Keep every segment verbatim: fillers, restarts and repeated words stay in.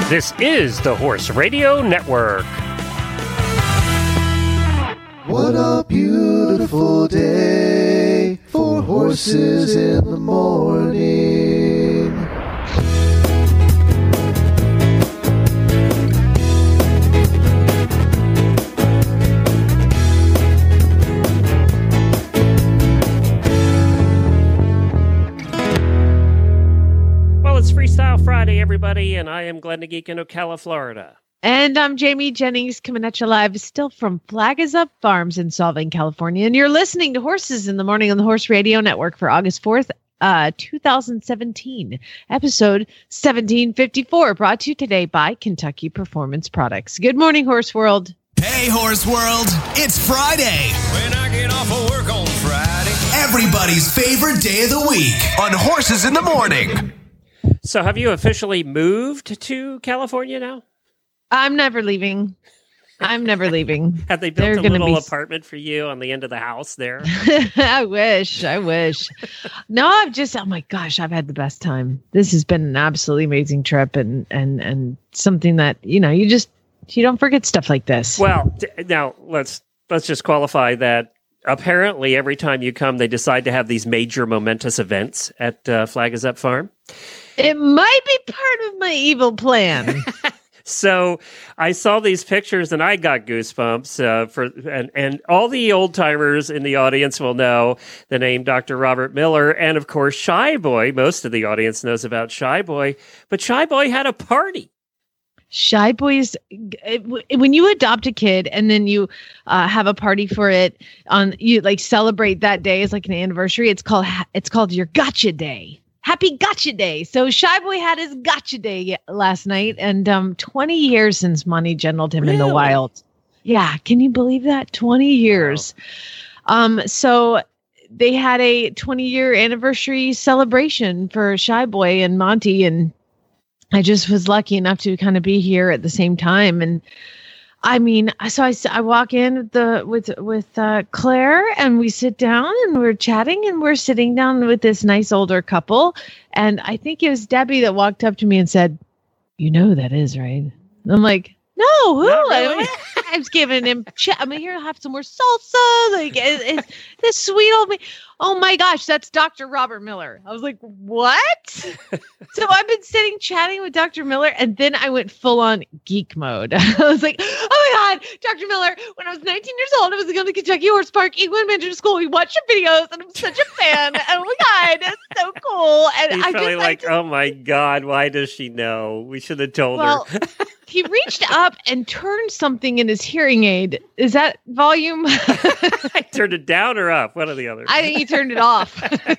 This is the Horse Radio Network. What a beautiful day for horses in the morning. Well, it's Freestyle Friday, everybody, and I am Glenn the Geek in Ocala, Florida. And I'm Jamie Jennings coming at you live still from Flag is Up Farms in Solvang, California. And you're listening to Horses in the Morning on the Horse Radio Network for August fourth, uh, two thousand seventeen, episode seventeen fifty-four, brought to you today by Kentucky Performance Products. Good morning, Horse World. Hey, Horse World. It's Friday. When I get off of work on Friday. Everybody's favorite day of the week on Horses in the Morning. So have you officially moved to California now? I'm never leaving. I'm never leaving. Have they built They're a gonna little be... apartment for you on the end of the house there? I wish. I wish. No, I've just, oh my gosh, I've had the best time. This has been an absolutely amazing trip and, and, and something that, you know, you just, you don't forget stuff like this. Well, t- now let's, let's just qualify that apparently every time you come, they decide to have these major momentous events at uh, Flag is Up Farm. It might be part of my evil plan. So I saw these pictures and I got goosebumps. Uh, for and, and all the old timers in the audience will know the name Doctor Robert Miller, and of course Shy Boy. Most of the audience knows about Shy Boy, but Shy Boy had a party. Shy Boys, when you adopt a kid and then you uh, have a party for it on, you like celebrate that day as like an anniversary. It's called it's called your Gotcha Day. Happy Gotcha Day. So Shy Boy had his Gotcha Day last night, and um, twenty years since Monty gentled him Really? in the wild. Yeah, can you believe that? twenty years. Wow. Um, so they had a twenty-year anniversary celebration for Shy Boy and Monty, and I just was lucky enough to kind of be here at the same time. And I mean, so I, I walk in with the with with uh, Claire, and we sit down and we're chatting, and we're sitting down with this nice older couple. And I think it was Debbie that walked up to me and said, "You know who that is, right?" And I'm like, "No, who?" Not really. I was giving him. Ch- I'm here to have some more salsa. Like it, it, this sweet old man. Oh my gosh, that's Doctor Robert Miller. I was like, what? So I've been sitting chatting with Doctor Miller, and then I went full on geek mode. I was like, oh my God, Doctor Miller, when I was nineteen years old, I was going to Kentucky Horse Park, Equine Mentor School. We watched your videos, and I'm such a fan. And oh my God, that's so cool. And He's I probably just like, I just, oh my God, why does she know? We should have told well, her. he reached up and turned something in his hearing aid. Is that volume? I turned it down or up, one or the other. I think he turned it off.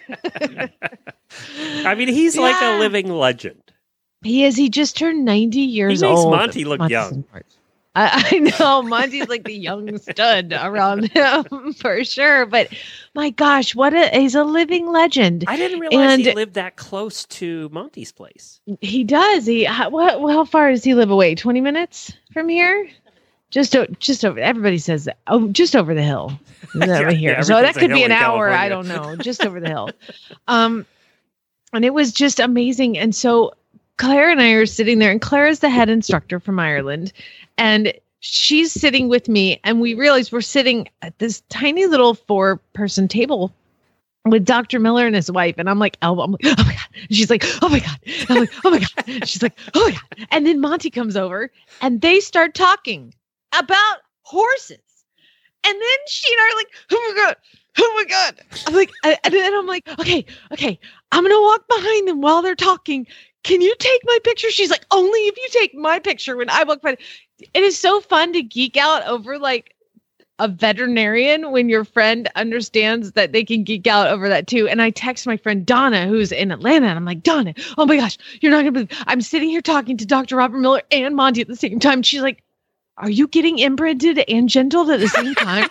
I mean, he's like a Yeah. living legend. He is. He just turned ninety years He makes old. Monty look Monty's young. smart. I, I know. Monty's like the young stud around him for sure. But my gosh, what a he's a living legend. I didn't realize And- he lived that close to Monty's place. He does. He how, what, how far does he live away? twenty minutes from here? Just o- just over. Everybody says that. Oh, just over the hill. Over Yeah, here. yeah, So that everything's a could be hill an in hour. I California. don't know. Just over the hill. Um, and it was just amazing. And so Claire and I are sitting there, and Claire is the head instructor from Ireland, and she's sitting with me, and we realize we're sitting at this tiny little four-person table with Doctor Miller and his wife. And I'm like, oh, I'm like, oh my God. And she's like, oh my God. And I'm like, oh my God. And she's like, oh my God. And then Monty comes over, and they start talking about horses. And then she and I are like, oh my God. Oh my God. I'm like, and then I'm like, okay, okay. I'm going to walk behind them while they're talking. Can you take my picture? She's like, only if you take my picture when I walk by. It is so fun to geek out over like a veterinarian when your friend understands that they can geek out over that too. And I text my friend Donna, who's in Atlanta, and I'm like, Donna, oh my gosh, you're not gonna believe, I'm sitting here talking to Doctor Robert Miller and Monty at the same time. She's like, are you getting imprinted and gentled at the same time?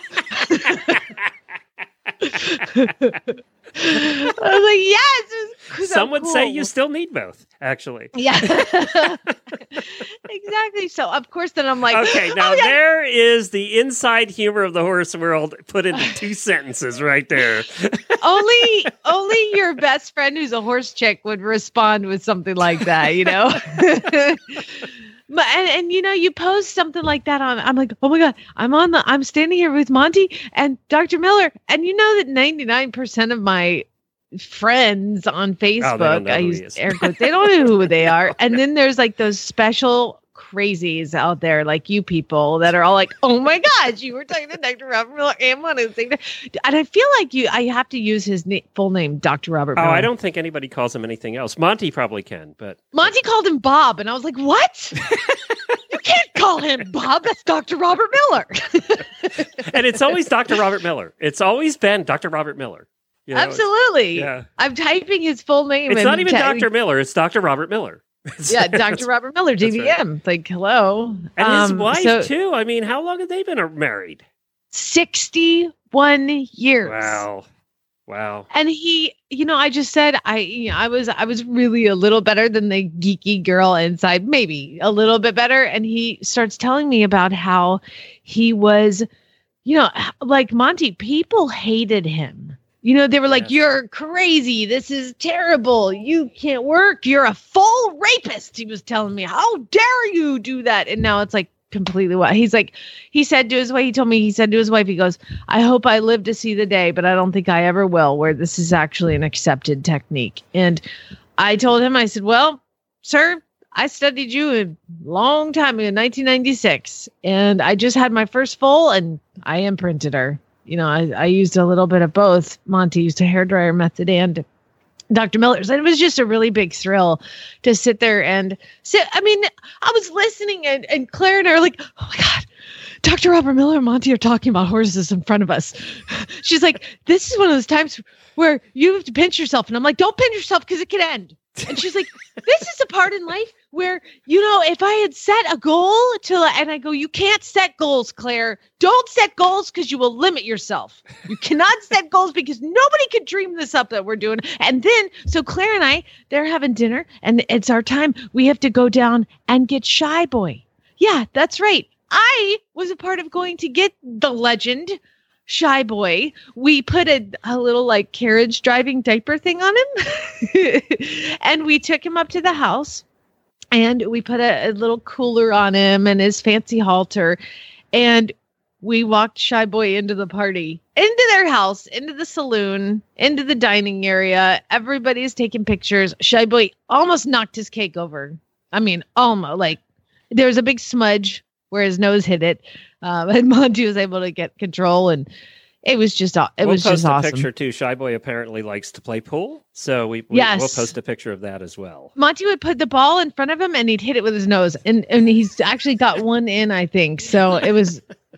I was like, yes. It was so Some would say cool. you still need both, actually. Yeah. Exactly. So of course then I'm like, Okay, now oh, yeah. there is the inside humor of the horse world put into two sentences right there. only only your best friend who's a horse chick would respond with something like that, you know? But, and, and you know, you post something like that on, I'm like, oh my God, I'm on the, I'm standing here with Monty and Doctor Miller. And you know that ninety-nine percent of my friends on Facebook, I use air quotes, they don't know who they are. And then there's like those special crazies out there like you people that are all like, oh my gosh, you were talking to Doctor Robert Miller and one of the and I feel like you I have to use his na- full name, Doctor Robert Miller. Oh, I don't think anybody calls him anything else. Monty probably can, but Monty called him Bob, and I was like, what? You can't call him Bob. That's Doctor Robert Miller. And it's always Doctor Robert Miller. It's always been Doctor Robert Miller. You know, Absolutely. Yeah. I'm typing his full name. It's and not even te- Doctor Miller. It's Doctor Robert Miller. Yeah, Doctor Robert Miller, D V M. Right. Like, hello. And his Um, wife, so too. I mean, how long have they been married? sixty-one years. Wow. Wow. And he, you know, I just said I, you know, I was, I was really a little better than the geeky girl inside, maybe a little bit better. And he starts telling me about how he was, you know, like Monty, people hated him. You know, they were like, Yes. you're crazy. This is terrible. You can't work. You're a full rapist. He was telling me, how dare you do that? And now it's like completely what he's like, he said to his wife, he told me, he said to his wife, he goes, I hope I live to see the day, but I don't think I ever will, where this is actually an accepted technique. And I told him, I said, well, sir, I studied you a long time in nineteen ninety-six, and I just had my first full, and I imprinted her. You know, I, I used a little bit of both. Monty used a hairdryer method and Doctor Miller's. And it was just a really big thrill to sit there and sit. I mean, I was listening and, and Claire and I are like, oh my God, Doctor Robert Miller and Monty are talking about horses in front of us. She's like, this is one of those times where you have to pinch yourself. And I'm like, don't pinch yourself because it could end. And she's like, this is a part in life where, you know, if I had set a goal to, and I go, you can't set goals, Claire. Don't set goals because you will limit yourself. You cannot set goals because nobody could dream this up that we're doing. And then, so Claire and I, they're having dinner and it's our time. We have to go down and get Shy Boy. Yeah, that's right. I was a part of going to get the legend Shy Boy. We put a, a little like carriage driving diaper thing on him and we took him up to the house and we put a, a little cooler on him and his fancy halter. And we walked Shy Boy into the party, into their house, into the saloon, into the dining area. Everybody's taking pictures. Shy Boy almost knocked his cake over. I mean, almost. Like there was a big smudge where his nose hit it. Um, and Monty was able to get control, and it was just it we'll was post just a awesome. picture too. Shy Boy apparently likes to play pool, so we, we Yes. we'll post a picture of that as well. Monty would put the ball in front of him, and he'd hit it with his nose, and and he's actually got one in, I think. So it was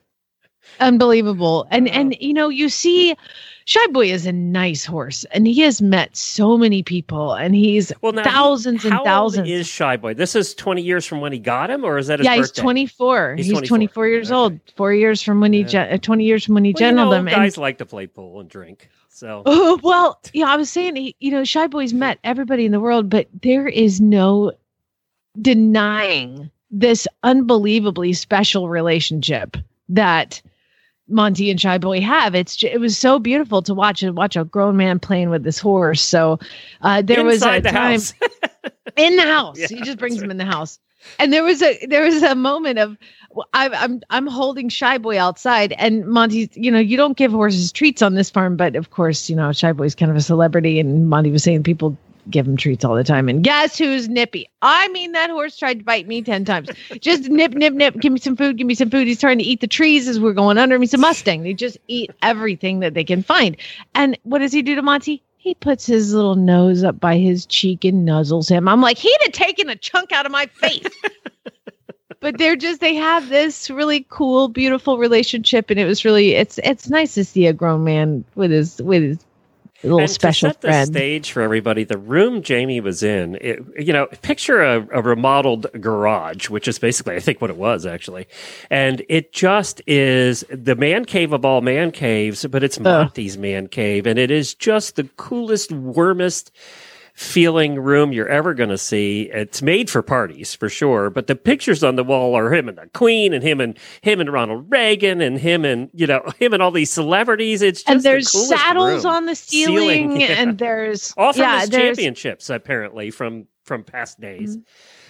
unbelievable. And and you know, you see, Shy Boy is a nice horse, and he has met so many people, and he's Well, now, thousands he, and how thousands. Old is Shy Boy? This is twenty years from when he got him, or is that his yeah, he's birthday? twenty-four. He's He's, twenty-four. twenty-four years Okay. old. Four years from when he, Yeah. gen- uh, twenty years from when he Well, you gentled know, them. And guys like to play pool and drink. So oh, well, yeah, I was saying, he, you know, Shy Boy's met everybody in the world, but there is no denying this unbelievably special relationship that Monty and Shy Boy have. It's ju- it was so beautiful to watch and watch a grown man playing with this horse. So uh, there was a inside the time house. in the house. Yeah, he just brings that's him in the house. And there was a there was a moment of well, I, I'm I'm holding Shy Boy outside, and Monty, you know, you don't give horses treats on this farm, but of course, you know, Shy Boy's kind of a celebrity, and Monty was saying people give him treats all the time. And guess who's nippy? I mean, that horse tried to bite me ten times. Just nip, nip, nip. Give me some food. Give me some food. He's trying to eat the trees as we're going under him. He's a Mustang. They just eat everything that they can find. And what does he do to Monty? He puts his little nose up by his cheek and nuzzles him. I'm like, he'd have taken a chunk out of my face. But they're just, they have this really cool, beautiful relationship. And it was really, it's it's nice to see a grown man with his, with his little and special to set friend. the stage for everybody, the room Jamie was in, it, you know, picture a, a remodeled garage, which is basically, I think, what it was actually. And it just is the man cave of all man caves, but it's Monty's man cave. And it is just the coolest, warmest feeling room you're ever going to see. It's made for parties for sure, but the pictures on the wall are him and the Queen and him and him and Ronald Reagan and him and, you know, him and all these celebrities. It's just And there's the coolest saddles room. on the ceiling, Ceiling, yeah. and there's all from yeah, his there's championships apparently from from past days.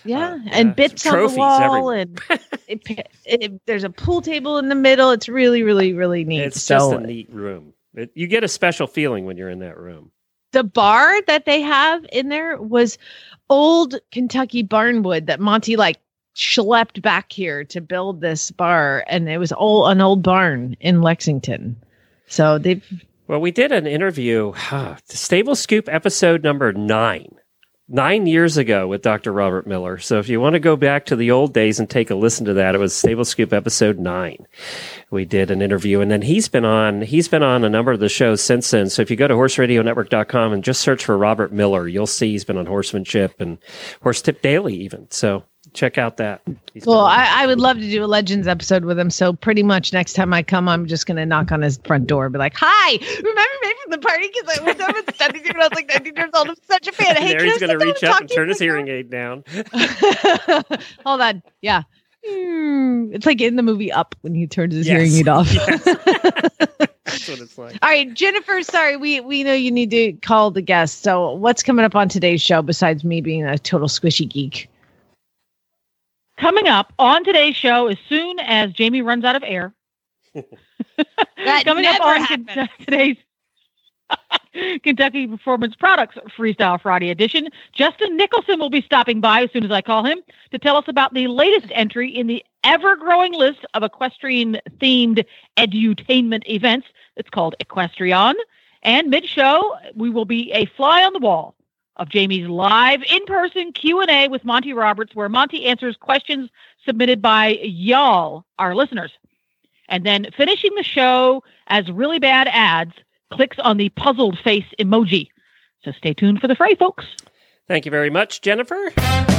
Yeah, Uh, and yeah. bits Trophies on the wall, everywhere. and it, it, there's a pool table in the middle. It's really, really, really neat. It's so, just a neat room. It, you get a special feeling when you're in that room. the bar that they have in there was old Kentucky barnwood that Monty like schlepped back here to build this bar, and it was all an old barn in Lexington. So they've Well, we did an interview, huh, Stable Scoop episode number nine. Nine years ago with Doctor Robert Miller. So if you want to go back to the old days and take a listen to that, it was Stable Scoop episode nine. We did an interview, and then he's been on he's been on a number of the shows since then. So if you go to horse radio network dot com and just search for Robert Miller, you'll see he's been on Horsemanship and Horse Tip Daily even. So check out that. He's well, been on- I, I would love to do a Legends episode with him. So pretty much next time I come, I'm just going to knock on his front door and be like, hi, remember me from the party? Because I was up with Sunday when I was like nineteen years old. I'm such a fan. Hey, there can he's I sit going to down reach and up talk and to you turn his for a hearing aid down. second? Hold on. Yeah. Hmm. It's like in the movie Up when he turns his Yes. hearing aid off. Yes. That's what it's like. All right, Jennifer, sorry, we, we know you need to call the guest. So what's coming up on today's show besides me being a total squishy geek? Coming up on today's show, as soon as Jamie runs out of air, That coming up never on happened. Ken- today's Kentucky Performance Products Freestyle Friday edition, Justin Nicholson will be stopping by as soon as I call him to tell us about the latest entry in the ever-growing list of equestrian-themed edutainment events. It's called Equestrian. And mid-show, we will be a fly on the wall of Jamie's live in-person Q and A with Monty Roberts, where Monty answers questions submitted by y'all, our listeners. And then finishing the show as really bad ads clicks on the puzzled face emoji. So stay tuned for the fray, folks. Thank you very much, Jennifer.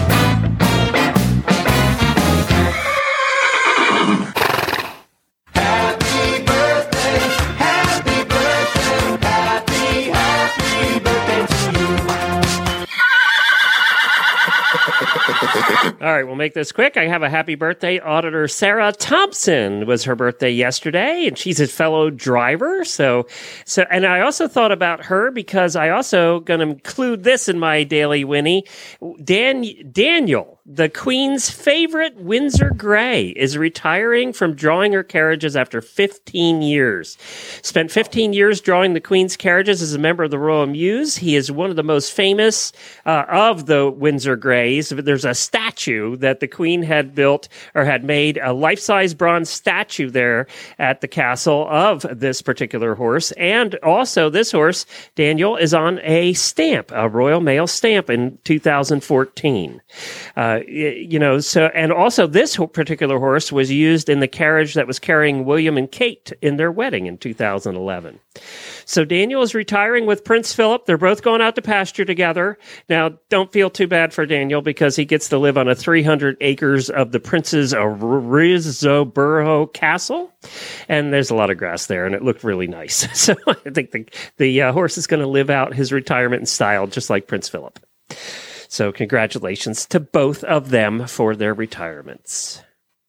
All right, we'll make this quick. I have a happy birthday. Auditor Sarah Thompson was her birthday yesterday, and she's a fellow driver. So, so, and I also thought about her because I also going to include this in my daily Winnie. Dan Daniel, the Queen's favorite Windsor Grey, is retiring from drawing her carriages after fifteen years. Spent fifteen years drawing the Queen's carriages as a member of the Royal Mews. He is one of the most famous uh, of the Windsor Greys. There's a statue that the Queen had built or had made, a life-size bronze statue there at the castle of this particular horse. And also this horse, Daniel, is on a stamp, a Royal Mail stamp in two thousand fourteen. Uh, you know, so, and also this particular horse was used in the carriage that was carrying William and Kate in their wedding in two thousand eleven. So Daniel is retiring with Prince Philip. They're both going out to pasture together. Now, don't feel too bad for Daniel because he gets to live on a three hundred acres of the Prince's Risborough Castle. And there's a lot of grass there, and it looked really nice. So I think the, the uh, horse is going to live out his retirement in style, just like Prince Philip. So congratulations to both of them for their retirements.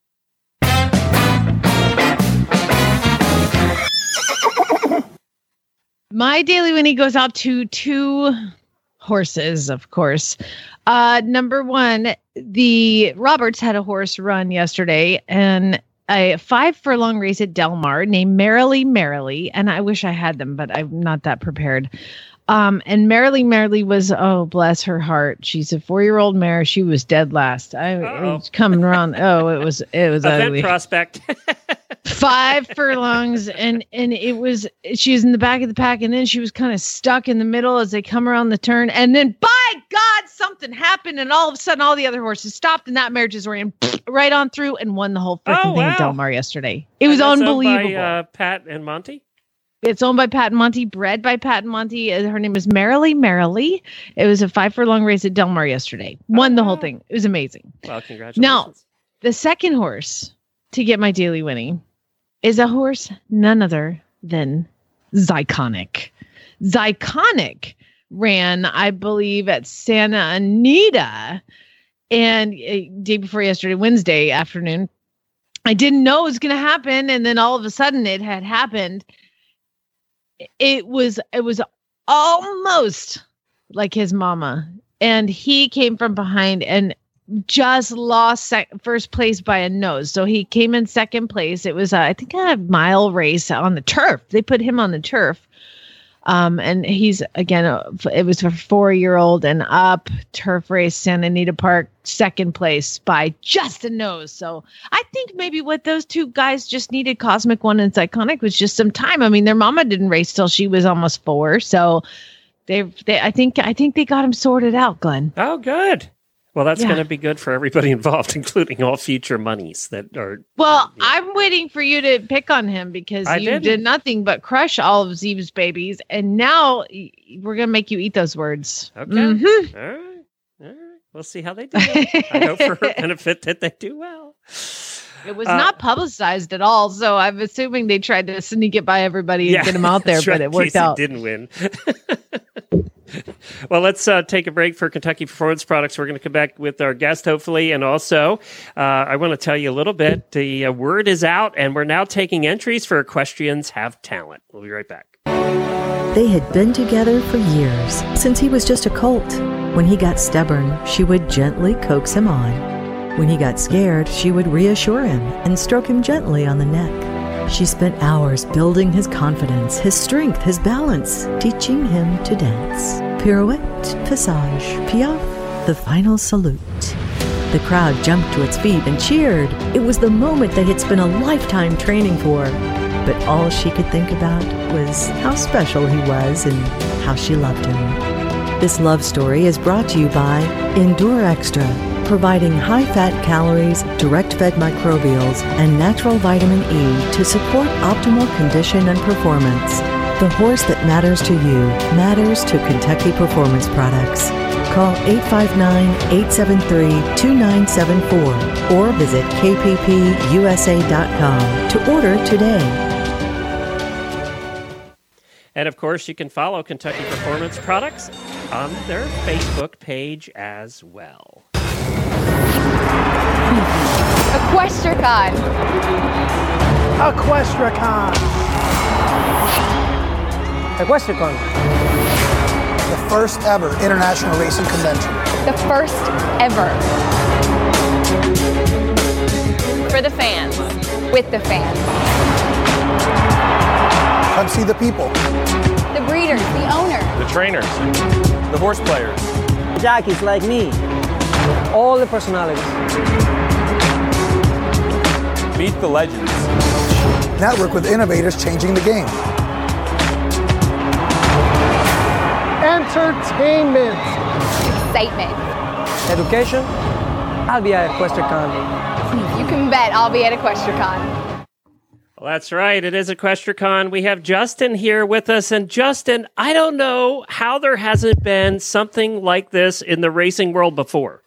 My daily Winnie goes out to two horses, of course. Uh, number one, the Roberts had a horse run yesterday, and a five furlong race at Del Mar named Merrily Merrily. And I wish I had them, but I'm not that prepared. Um, and Merrily Merrily was, oh, bless her heart. She's a four-year-old mare. She was dead last. I Uh-oh. was coming around. Oh, it was, it was Event ugly. prospect. Five furlongs, and and it was, she was in the back of the pack, and then she was kind of stuck in the middle as they come around the turn, and then by God, something happened, and all of a sudden all the other horses stopped, and that mare just ran right on through and won the whole freaking Oh, thing at wow. Del Mar yesterday. It was And that's owned unbelievable. By, uh, Pat and Monty? It's owned by Pat and Monty, bred by Pat and Monty. Uh, Her name is Merrily Merrily. It was a five furlong race at Del Mar yesterday. Won the whole wow. thing. It was amazing. Well, congratulations. Now, the second horse to get my daily Winnie is a horse none other than Zyconic. Zyconic ran, I believe, at Santa Anita, and uh, day before yesterday, Wednesday afternoon. I didn't know it was going to happen, and then all of a sudden it had happened. It was it was almost like his mama, and he came from behind and just lost sec- first place by a nose. So he came in second place. It was, uh, I think, a mile race on the turf. They put him on the turf. Um, and he's, again, uh, it was a four-year-old and up turf race, Santa Anita Park, second place by just a nose. So I think maybe what those two guys just needed, Cosmic One and Iconic, was just some time. I mean, their mama didn't race till she was almost four. So they, they, I think, I think they got him sorted out, Glenn. Oh, good. Well, that's Yeah. going to be good for everybody involved, including all future monies that are. Well, yeah. I'm waiting for you to pick on him because I you didn't. did nothing but crush all of Zeeb's babies. And now y- we're going to make you eat those words. Okay. Mhm. All right. All right. We'll see how they do. I hope for her benefit that they do well. It was Uh, not publicized at all. So I'm assuming they tried to sneak it by everybody and get him out there, that's but right, it worked Casey out. didn't win. Well, let's uh, take a break for Kentucky Performance Products. We're going to come back with our guest, hopefully. And also, uh, I want to tell you a little bit. The uh, word is out, and we're now taking entries for Equestrians Have Talent. We'll be right back. They had been together for years, since he was just a colt. When he got stubborn, she would gently coax him on. When he got scared, she would reassure him and stroke him gently on the neck. She spent hours building his confidence, his strength, his balance, teaching him to dance. Pirouette, passage, piaffe, the final salute. The crowd jumped to its feet and cheered. It was the moment they had spent a lifetime training for. But all she could think about was how special he was and how she loved him. This love story is brought to you by Endure Extra, providing high-fat calories, direct-fed microbials, and natural vitamin E to support optimal condition and performance. The horse that matters to you matters to Kentucky Performance Products. Call eight five nine, eight seven three, two nine seven four or visit k p p u s a dot com to order today. And, of course, you can follow Kentucky Performance Products on their Facebook page as well. Equestricon. Equestricon. Equestricon. The first ever international racing convention. The first ever. For the fans. With the fans. Come see the people. The breeders. The owner. The trainers. The horse players. Jockeys like me. All the personalities. Meet the legends. Network with innovators changing the game. Entertainment. Excitement. Education. I'll be at Equestricon. You can bet I'll be at Equestricon. Well, that's right. It is Equestricon. We have Justin here with us. And Justin, I don't know how there hasn't been something like this in the racing world before.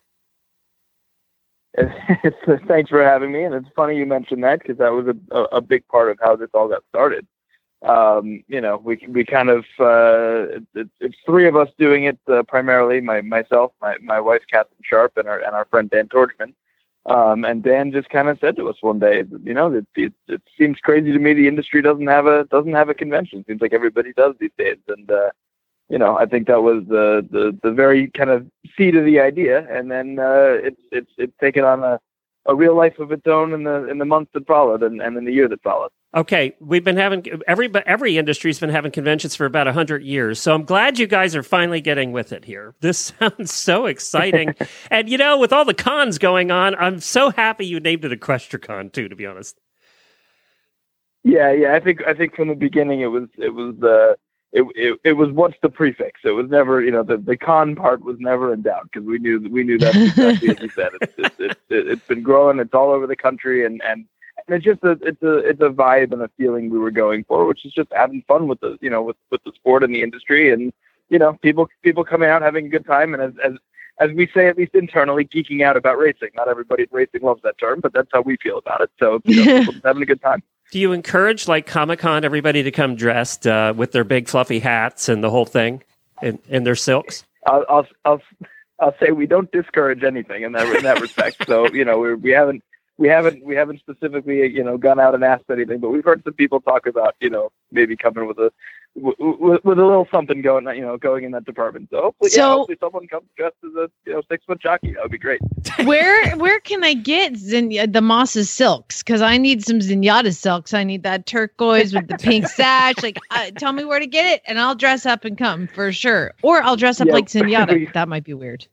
It's, thanks for having me. And it's funny you mentioned that because that was a, a, a big part of how this all got started. Um, you know, we we kind of, uh, it, it's three of us doing it uh, primarily, my myself, my, my wife, Catherine Sharp, and our, and our friend Dan Torchman. Um, and Dan just kind of said to us one day, you know, it, it, it seems crazy to me the industry doesn't have a doesn't have a convention. It seems like everybody does these days. And, uh, you know, I think that was the, the, the very kind of seed of the idea. And then uh, it's it's it's taken on a, a real life of its own in the in the months that followed and, and in the year that followed. Okay, we've been having every every industry's been having conventions for about a hundred years, so I'm glad you guys are finally getting with it here. This sounds so exciting, and you know, with all the cons going on, I'm so happy you named it Equestricon too. To be honest, yeah, yeah, I think I think from the beginning it was it was uh, it, it it was what's the prefix? It was never, you know, the, the con part was never in doubt because we knew we knew that's exactly as you said. It's it's, it's it's been growing. It's all over the country, and and. And it's just a it's a it's a vibe and a feeling we were going for, which is just having fun with the you know with, with the sport and the industry, and you know people people coming out having a good time, and as as as we say at least internally, geeking out about racing. Not everybody in racing loves that term, but that's how we feel about it. So you know, people having a good time. Do you encourage like Comic-Con everybody to come dressed uh, with their big fluffy hats and the whole thing, and, and their silks? I'll, I'll I'll I'll say we don't discourage anything in that in that respect. So you know we we haven't. we haven't we haven't specifically you know gone out and asked anything, but we've heard some people talk about you know maybe coming with a with, with a little something going you know going in that department. So hopefully, So- yeah, hopefully someone comes dressed as a you know six foot jockey. That would be great. Where where can I get Zen- the Moss's silks? Because I need some Zenyatta silks. I need that turquoise with the pink sash. Like, uh, tell me where to get it, and I'll dress up and come for sure. Or I'll dress up Yeah, like Zenyatta. we- That might be weird.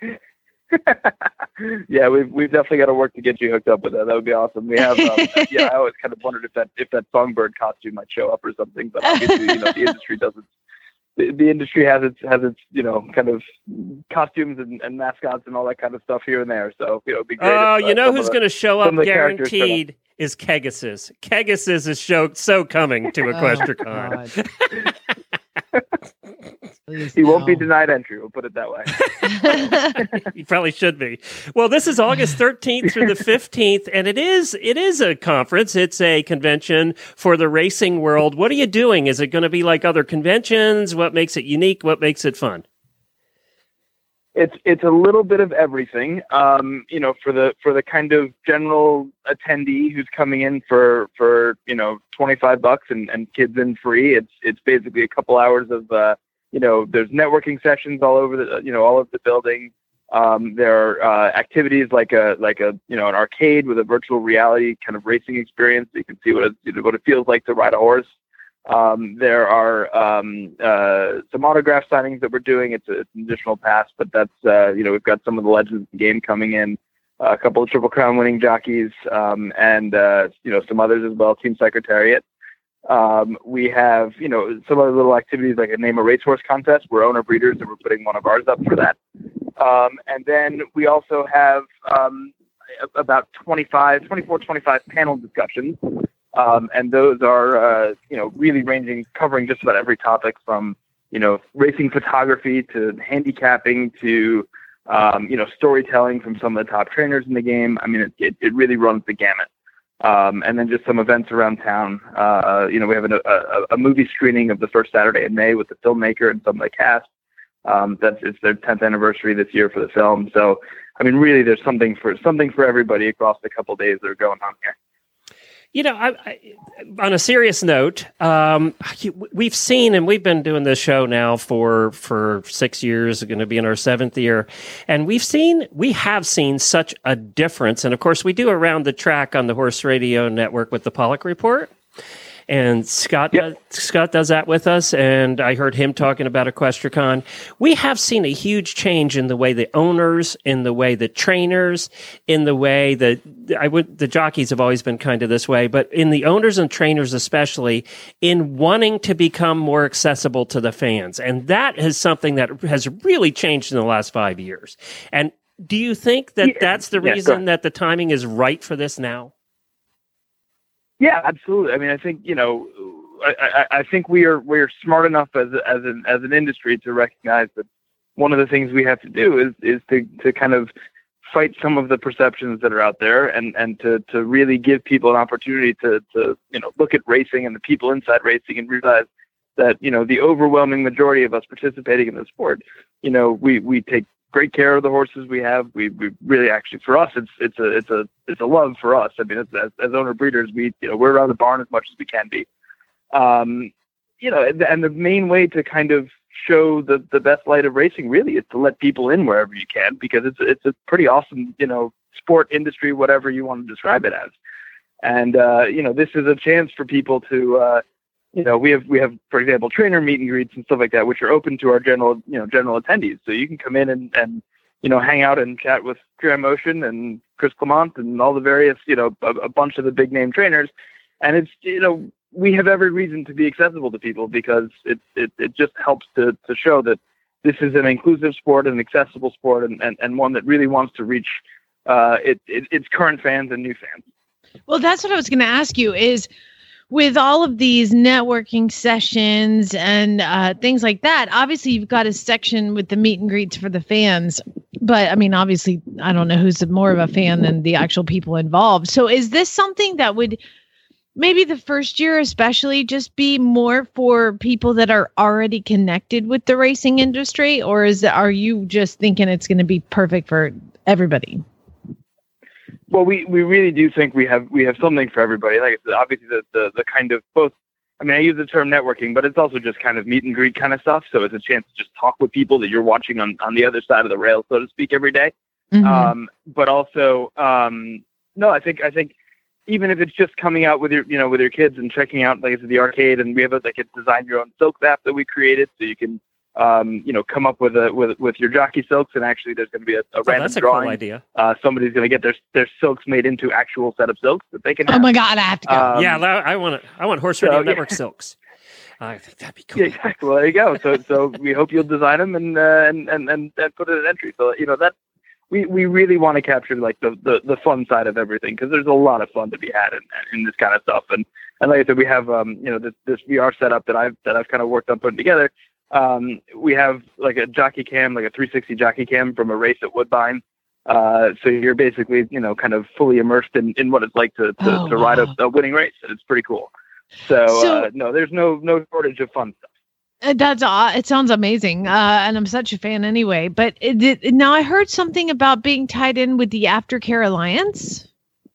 Yeah, we've we've definitely got to work to get you hooked up with that. That would be awesome. We have, um, yeah. I always kind of wondered if that if that songbird costume might show up or something, but obviously, you know, the industry doesn't. The, the industry has its has its you know kind of costumes and, and mascots and all that kind of stuff here and there. So you know, it'd be great. Oh, if, uh, you know some who's of the- going to show up some of the characters turn up. guaranteed is Kegasis. Kegasis is show, so coming to EquestriaCon. He won't be denied entry. We'll put it that way. You probably should be. Well, this is August thirteenth through the fifteenth, and it is it is a conference. It's a convention for the racing world. What are you doing? Is it going to be like other conventions? What makes it unique? What makes it fun? It's it's a little bit of everything. Um, you know, for the for the kind of general attendee who's coming in for for you know twenty-five bucks and, and kids in free. It's it's basically a couple hours of uh, you know there's networking sessions all over the you know all over the building. Um, there are uh, activities like a like a you know an arcade with a virtual reality kind of racing experience. So you can see what it, you know, what it feels like to ride a horse. Um, there are um, uh, some autograph signings that we're doing. It's, a, it's an additional pass, but that's uh, you know we've got some of the legends of the game coming in, uh, a couple of Triple Crown winning jockeys, um, and uh, you know some others as well. Team Secretariat. Um, we have you know some other little activities like a name a racehorse contest. We're owner breeders, and we're putting one of ours up for that. Um, and then we also have um, about twenty-five, twenty-four, twenty-five panel discussions. Um, and those are, uh, you know, really ranging, covering just about every topic from, you know, racing photography to handicapping to, um, you know, storytelling from some of the top trainers in the game. I mean, it, it, it really runs the gamut. Um, and then just some events around town. Uh, you know, we have a, a, a movie screening of the first Saturday in May with the filmmaker and some of the cast. Um, that's it's their tenth anniversary this year for the film. So, I mean, really, there's something for something for everybody across the couple days that are going on here. You know, I, I, on a serious note, um, we've seen, and we've been doing this show now for for six years, going to be in our seventh year, and we've seen, we have seen such a difference. And of course, we do Around the Track on the Horse Radio Network with the Pollock Report. And Scott, Yep. does, Scott does that with us, and I heard him talking about EquestriaCon. We have seen a huge change in the way the owners, in the way the trainers, in the way that I would the jockeys have always been kind of this way, but in the owners and trainers especially, in wanting to become more accessible to the fans, and that is something that has really changed in the last five years. And do you think that Yeah. that's the Yeah, reason go- that the timing is right for this now? Yeah, absolutely. I mean, I think you know, I, I, I think we are we're smart enough as as an as an industry to recognize that one of the things we have to do is is to to kind of fight some of the perceptions that are out there, and and to to really give people an opportunity to to you know look at racing and the people inside racing and realize that you know the overwhelming majority of us participating in the sport, you know, we we take great care of the horses we have. We we really actually, for us, it's it's a it's a it's a love for us. I mean, it's, as as owner breeders, we you know we're around the barn as much as we can be. Um, you know, and, and the main way to kind of show the the best light of racing really is to let people in wherever you can, because it's it's a pretty awesome you know sport industry, whatever you want to describe it as. And uh, you know, this is a chance for people to. Uh, You know, we have, we have, for example, trainer meet and greets and stuff like that, which are open to our general, you know, general attendees. So you can come in and, and, you know, hang out and chat with Pure Emotion and Chris Clement and all the various, you know, a, a bunch of the big name trainers. And it's, you know, we have every reason to be accessible to people, because it, it, it just helps to, to show that this is an inclusive sport, an accessible sport, and, and, and one that really wants to reach uh, it, it, its current fans and new fans. Well, that's what I was going to ask you is, with all of these networking sessions and uh, things like that, obviously you've got a section with the meet and greets for the fans. But I mean, obviously, I don't know who's more of a fan than the actual people involved. So is this something that would maybe the first year especially just be more for people that are already connected with the racing industry? Or is are you just thinking it's going to be perfect for everybody? Well, we, we really do think we have we have something for everybody. Like I said, obviously the, the, the kind of both, I mean, I use the term networking, but it's also just kind of meet and greet kind of stuff. So it's a chance to just talk with people that you're watching on, on the other side of the rail, so to speak, every day. Mm-hmm. Um, but also, um, no, I think I think even if it's just coming out with your you know with your kids and checking out, like I said, the arcade, and we have a, like a design your own silks app that we created, so you can um, you know come up with a with with your jockey silks, and actually there's going to be a, a Oh, random that's a drawing. cool idea. Uh, somebody's going to get their their silks made into actual set of silks that they can. Oh have. my God, I have to go. Um, yeah, that- I want to. I want Horse so, Radio yeah. Network silks. I think that'd be cool. Yeah, exactly. Well, there you go. So, so we hope you'll design them and uh, and, and and and put it in entry. So you know that we, we really want to capture like the, the, the fun side of everything, because there's a lot of fun to be had in, in this kind of stuff. And and like I said, we have um you know this this V R setup that I've that I've kind of worked on putting together. Um, we have like a jockey cam, like a three sixty jockey cam from a race at Woodbine. Uh, so you're basically you know kind of fully immersed in, in what it's like to to, Oh, to ride wow. a, a winning race, and it's pretty cool. So, So- uh, no, there's no no shortage of fun stuff. Uh, That's aw- it sounds amazing, uh, and I'm such a fan anyway. But it, it, now I heard something about being tied in with the Aftercare Alliance.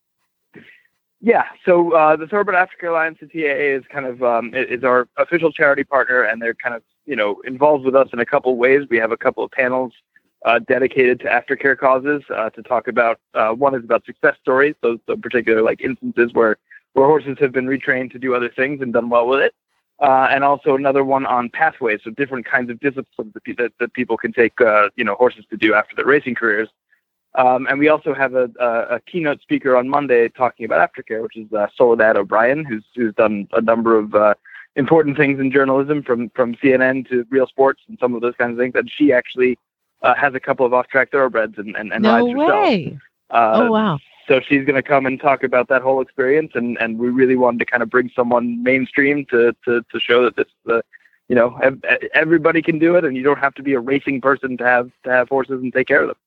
Yeah, so uh, the Thoroughbred Aftercare Alliance, the T A A, is kind of um, i- is our official charity partner, and they're kind of you know involved with us in a couple of ways. We have a couple of panels uh, dedicated to aftercare causes uh, to talk about. Uh, one is about success stories, those so particular like instances where where horses have been retrained to do other things and done well with it. Uh, and also another one on pathways, so different kinds of disciplines that, pe- that, that people can take, uh, you know, horses to do after their racing careers. Um, and we also have a, a, a keynote speaker on Monday talking about aftercare, which is uh, Soledad O'Brien, who's who's done a number of uh, important things in journalism, from from C N N to Real Sports and some of those kinds of things. And she actually uh, has a couple of off-track thoroughbreds and, and, and No rides herself. way! Uh, Oh wow! So she's going to come and talk about that whole experience, and, and we really wanted to kind of bring someone mainstream to, to, to show that this, uh, you know, ev- everybody can do it, and you don't have to be a racing person to have to have horses and take care of them.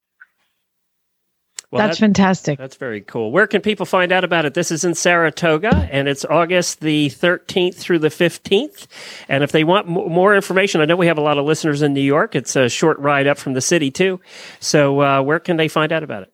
Well, That's that- fantastic. That's very cool. Where can people find out about it? This is in Saratoga, and it's August the thirteenth through the fifteenth. And if they want m- more information, I know we have a lot of listeners in New York. It's a short ride up from the city, too. So uh, where can they find out about it?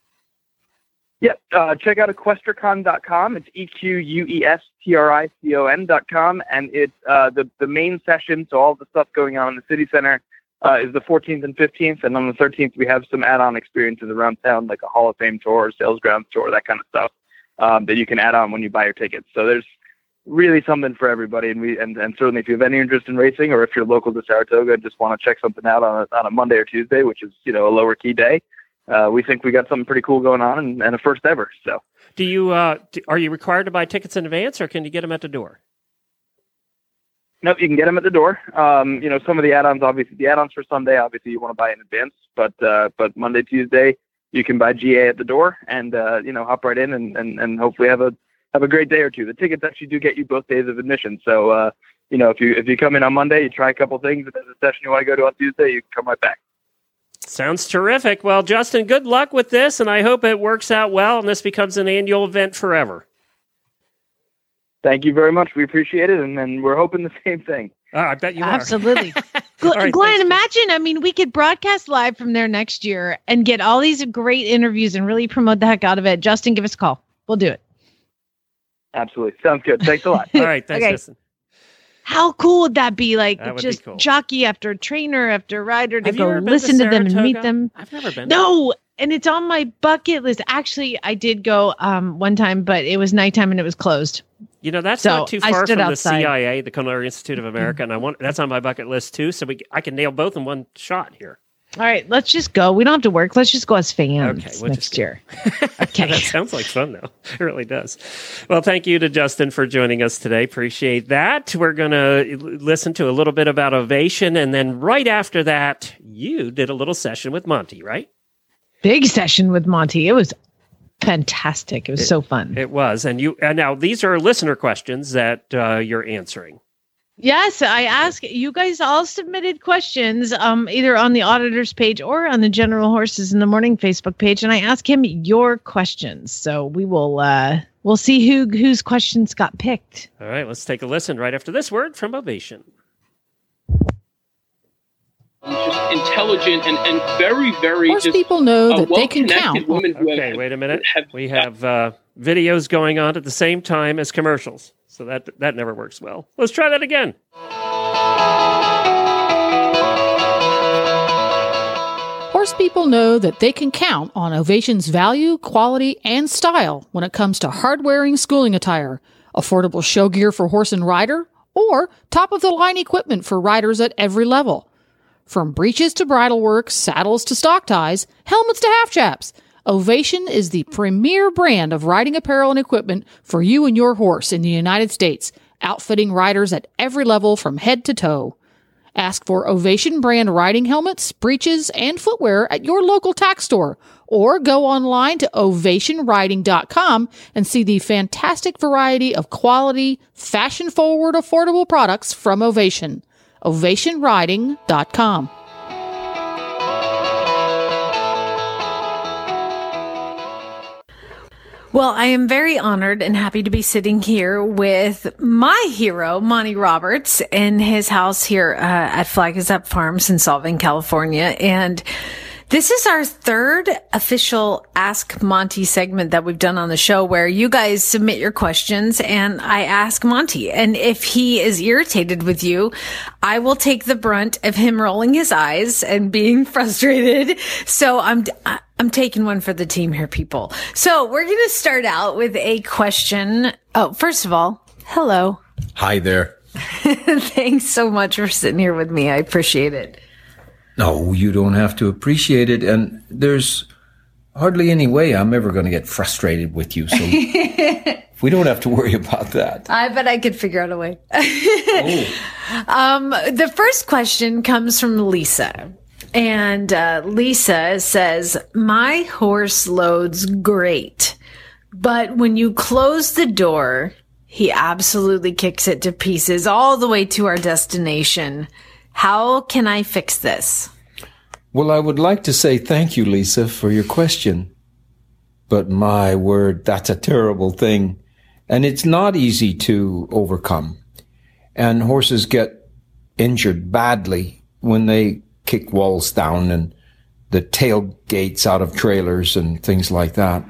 Yeah, uh, check out equestricon dot com. It's E Q U E S T R I C O N dot com, and it's uh, the the main session. So all the stuff going on in the city center uh, is the fourteenth and fifteenth, and on the thirteenth we have some add-on experiences around town, like a Hall of Fame tour, sales grounds tour, that kind of stuff um, that you can add on when you buy your tickets. So there's really something for everybody, and we and, and certainly if you have any interest in racing, or if you're local to Saratoga and just want to check something out on a, on a Monday or Tuesday, which is you know a lower key day. Uh, we think we got something pretty cool going on, and, and a first ever. So, Do you uh, do, are you required to buy tickets in advance, or can you get them at the door? no, you can get them at the door. Um, you know, some of the add-ons, obviously, the add-ons for Sunday, obviously, you want to buy in advance. But uh, but Monday, Tuesday, you can buy G A at the door, and uh, you know, hop right in, and, and, and hopefully have a have a great day or two. The tickets actually do get you both days of admission. So, uh, you know, if you if you come in on Monday, you try a couple things. If there's a session you want to go to on Tuesday, you can come right back. Sounds terrific. Well, Justin, good luck with this, and I hope it works out well and this becomes an annual event forever. Thank you very much. We appreciate it, and, and we're hoping the same thing. Oh, I bet you Absolutely. are. Gl- All right, Glenn, thanks. imagine, I mean, we could broadcast live from there next year and get all these great interviews and really promote the heck out of it. Justin, give us a call. We'll do it. Absolutely. Sounds good. Thanks a lot. All right, thanks, Okay. Justin. How cool would that be? Like That would be just cool. jockey after trainer after rider to Have you go ever been listen to, them and meet Saratoga? them. I've never been. No, and it's on my bucket list. Actually, I did go um, one time, but it was nighttime and it was closed. You know, that's So, not too I far stood from outside. the C I A, the Culinary Institute of America, and I want that's on my bucket list too. So we, I can nail both in one shot here. All right, let's just go. We don't have to work. Let's just go as fans Okay, we'll next just- year. That Okay. sounds like fun, though. It really does. Well, thank you to Justin for joining us today. Appreciate that. We're going to listen to a little bit about Ovation, and then right after that, you did a little session with Monty, right? Big session with Monty. It was fantastic. It was so fun. It was, and you. And now these are listener questions that uh, you're answering. Yes, I asked you guys all submitted questions um, either on the auditor's page or on the General Horses in the Morning Facebook page, and I asked him your questions. So we will uh, we'll see who whose questions got picked. All right, let's take a listen right after this word from Ovation. just intelligent and, and very, very Horse just, people know uh, that they can well-connected count. women who Okay, have, wait a minute. have- We have uh, videos going on at the same time as commercials, so that that never works well. Let's try that again. Horse people know that they can count on Ovation's value, quality, and style when it comes to hard-wearing schooling attire, affordable show gear for horse and rider, or top-of-the-line equipment for riders at every level. From breeches to bridle work, saddles to stock ties, helmets to half chaps, Ovation is the premier brand of riding apparel and equipment for you and your horse in the United States, outfitting riders at every level from head to toe. Ask for Ovation brand riding helmets, breeches, and footwear at your local tack store, or go online to ovation riding dot com and see the fantastic variety of quality, fashion-forward, affordable products from Ovation. ovation riding dot com. Well, I am very honored and happy to be sitting here with my hero, Monty Roberts, in his house here uh, at Flag Is Up Farms in Solvang, California. And this is our third official Ask Monty segment that we've done on the show, where you guys submit your questions and I ask Monty. And if he is irritated with you, I will take the brunt of him rolling his eyes and being frustrated. So I'm, I'm taking one for the team here, people. So we're going to start out with a question. Oh, first of all, hello. Hi there. Thanks so much for sitting here with me. I appreciate it. No, you don't have to appreciate it. And there's hardly any way I'm ever going to get frustrated with you. So we don't have to worry about that. I bet I could figure out a way. oh. um, the first question comes from Lisa. And uh, Lisa says, my horse loads great, but when you close the door, he absolutely kicks it to pieces all the way to our destination. How can I fix this? Well, I would like to say thank you, Lisa, for your question. But my word, that's a terrible thing. And it's not easy to overcome. And horses get injured badly when they kick walls down and the tailgates out of trailers and things like that.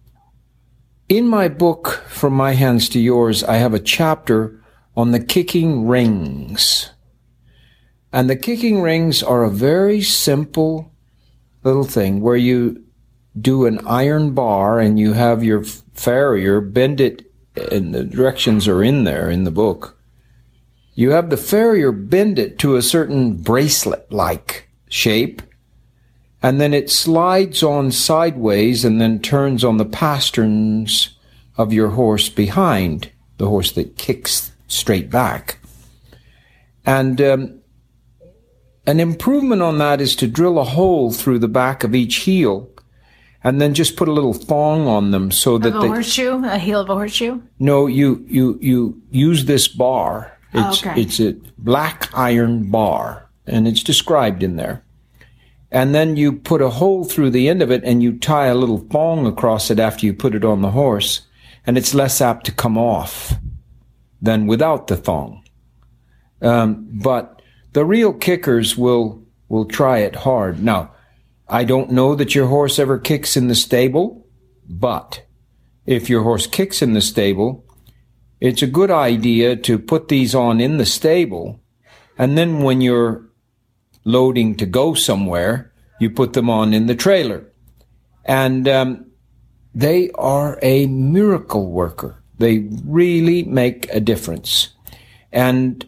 In my book, From My Hands to Yours, I have a chapter on the kicking rings. And the kicking rings are a very simple little thing where you do an iron bar and you have your farrier bend it, and the directions are in there in the book. You have the farrier bend it to a certain bracelet-like shape, and then it slides on sideways and then turns on the pasterns of your horse behind, the horse that kicks straight back. And um, an improvement on that is to drill a hole through the back of each heel and then just put a little thong on them so that of a they... horseshoe? A heel of a horseshoe? No, you, you, you use this bar. It's, oh, okay. it's a black iron bar, and it's described in there. And then you put a hole through the end of it, and you tie a little thong across it after you put it on the horse, and it's less apt to come off than without the thong. Um, but the real kickers will will try it hard. Now, I don't know that your horse ever kicks in the stable, but if your horse kicks in the stable, it's a good idea to put these on in the stable, and then when you're loading to go somewhere, you put them on in the trailer. And um, they are a miracle worker. They really make a difference. And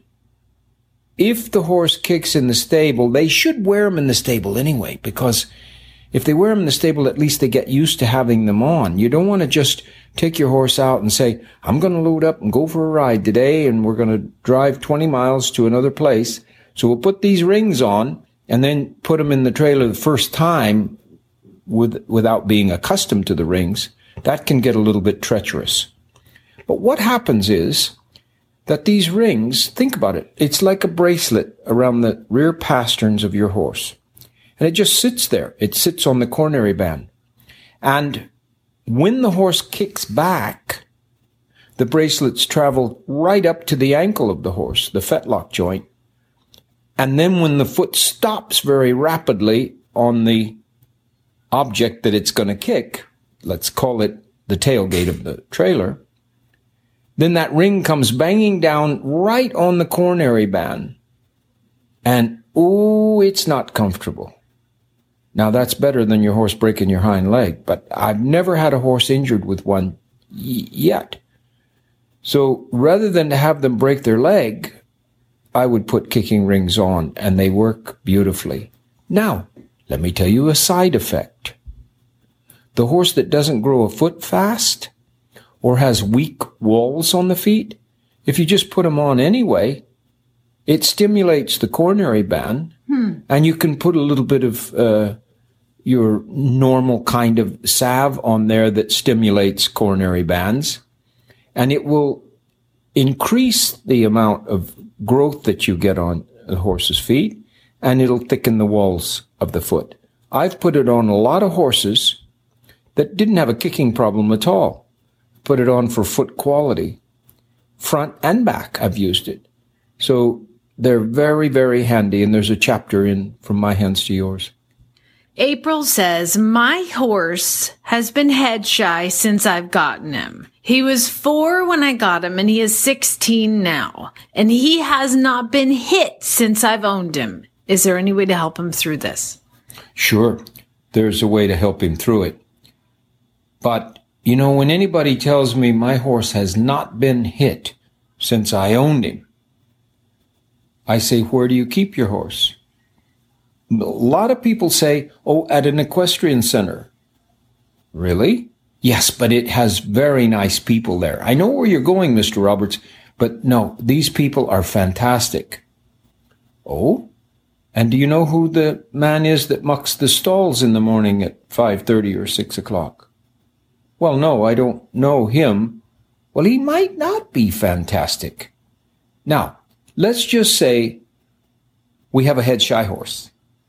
if the horse kicks in the stable, they should wear them in the stable anyway, because if they wear them in the stable, at least they get used to having them on. You don't want to just take your horse out and say, I'm going to load up and go for a ride today, and we're going to drive twenty miles to another place. So we'll put these rings on and then put them in the trailer the first time with, without being accustomed to the rings. That can get a little bit treacherous. But what happens is that these rings, think about it, it's like a bracelet around the rear pasterns of your horse. And it just sits there. It sits on the coronary band. And when the horse kicks back, the bracelets travel right up to the ankle of the horse, the fetlock joint. And then when the foot stops very rapidly on the object that it's going to kick, let's call it the tailgate of the trailer, then that ring comes banging down right on the coronary band. And, ooh, it's not comfortable. Now, that's better than your horse breaking your hind leg, but I've never had a horse injured with one y- yet. So rather than to have them break their leg, I would put kicking rings on, and they work beautifully. Now, let me tell you a side effect. The horse that doesn't grow a foot fast or has weak walls on the feet, if you just put them on anyway, it stimulates the coronary band, hmm. and you can put a little bit of uh, your normal kind of salve on there that stimulates coronary bands, and it will increase the amount of growth that you get on the horse's feet, and it'll thicken the walls of the foot. I've put it on a lot of horses that didn't have a kicking problem at all. Put it on for foot quality. Front and back, I've used it. So they're very, very handy, and there's a chapter in From My Hands to Yours. April says, my horse has been head shy since I've gotten him. He was four when I got him, and he is sixteen now. And he has not been hit since I've owned him. Is there any way to help him through this? Sure, there's a way to help him through it. But, you know, when anybody tells me my horse has not been hit since I owned him, I say, where do you keep your horse? A lot of people say, oh, at an equestrian center. Really? Yes, but it has very nice people there. I know where you're going, Mister Roberts, but no, these people are fantastic. Oh? And do you know who the man is that mucks the stalls in the morning at five thirty or six o'clock? Well, no, I don't know him. Well, he might not be fantastic. Now, let's just say we have a head shy horse.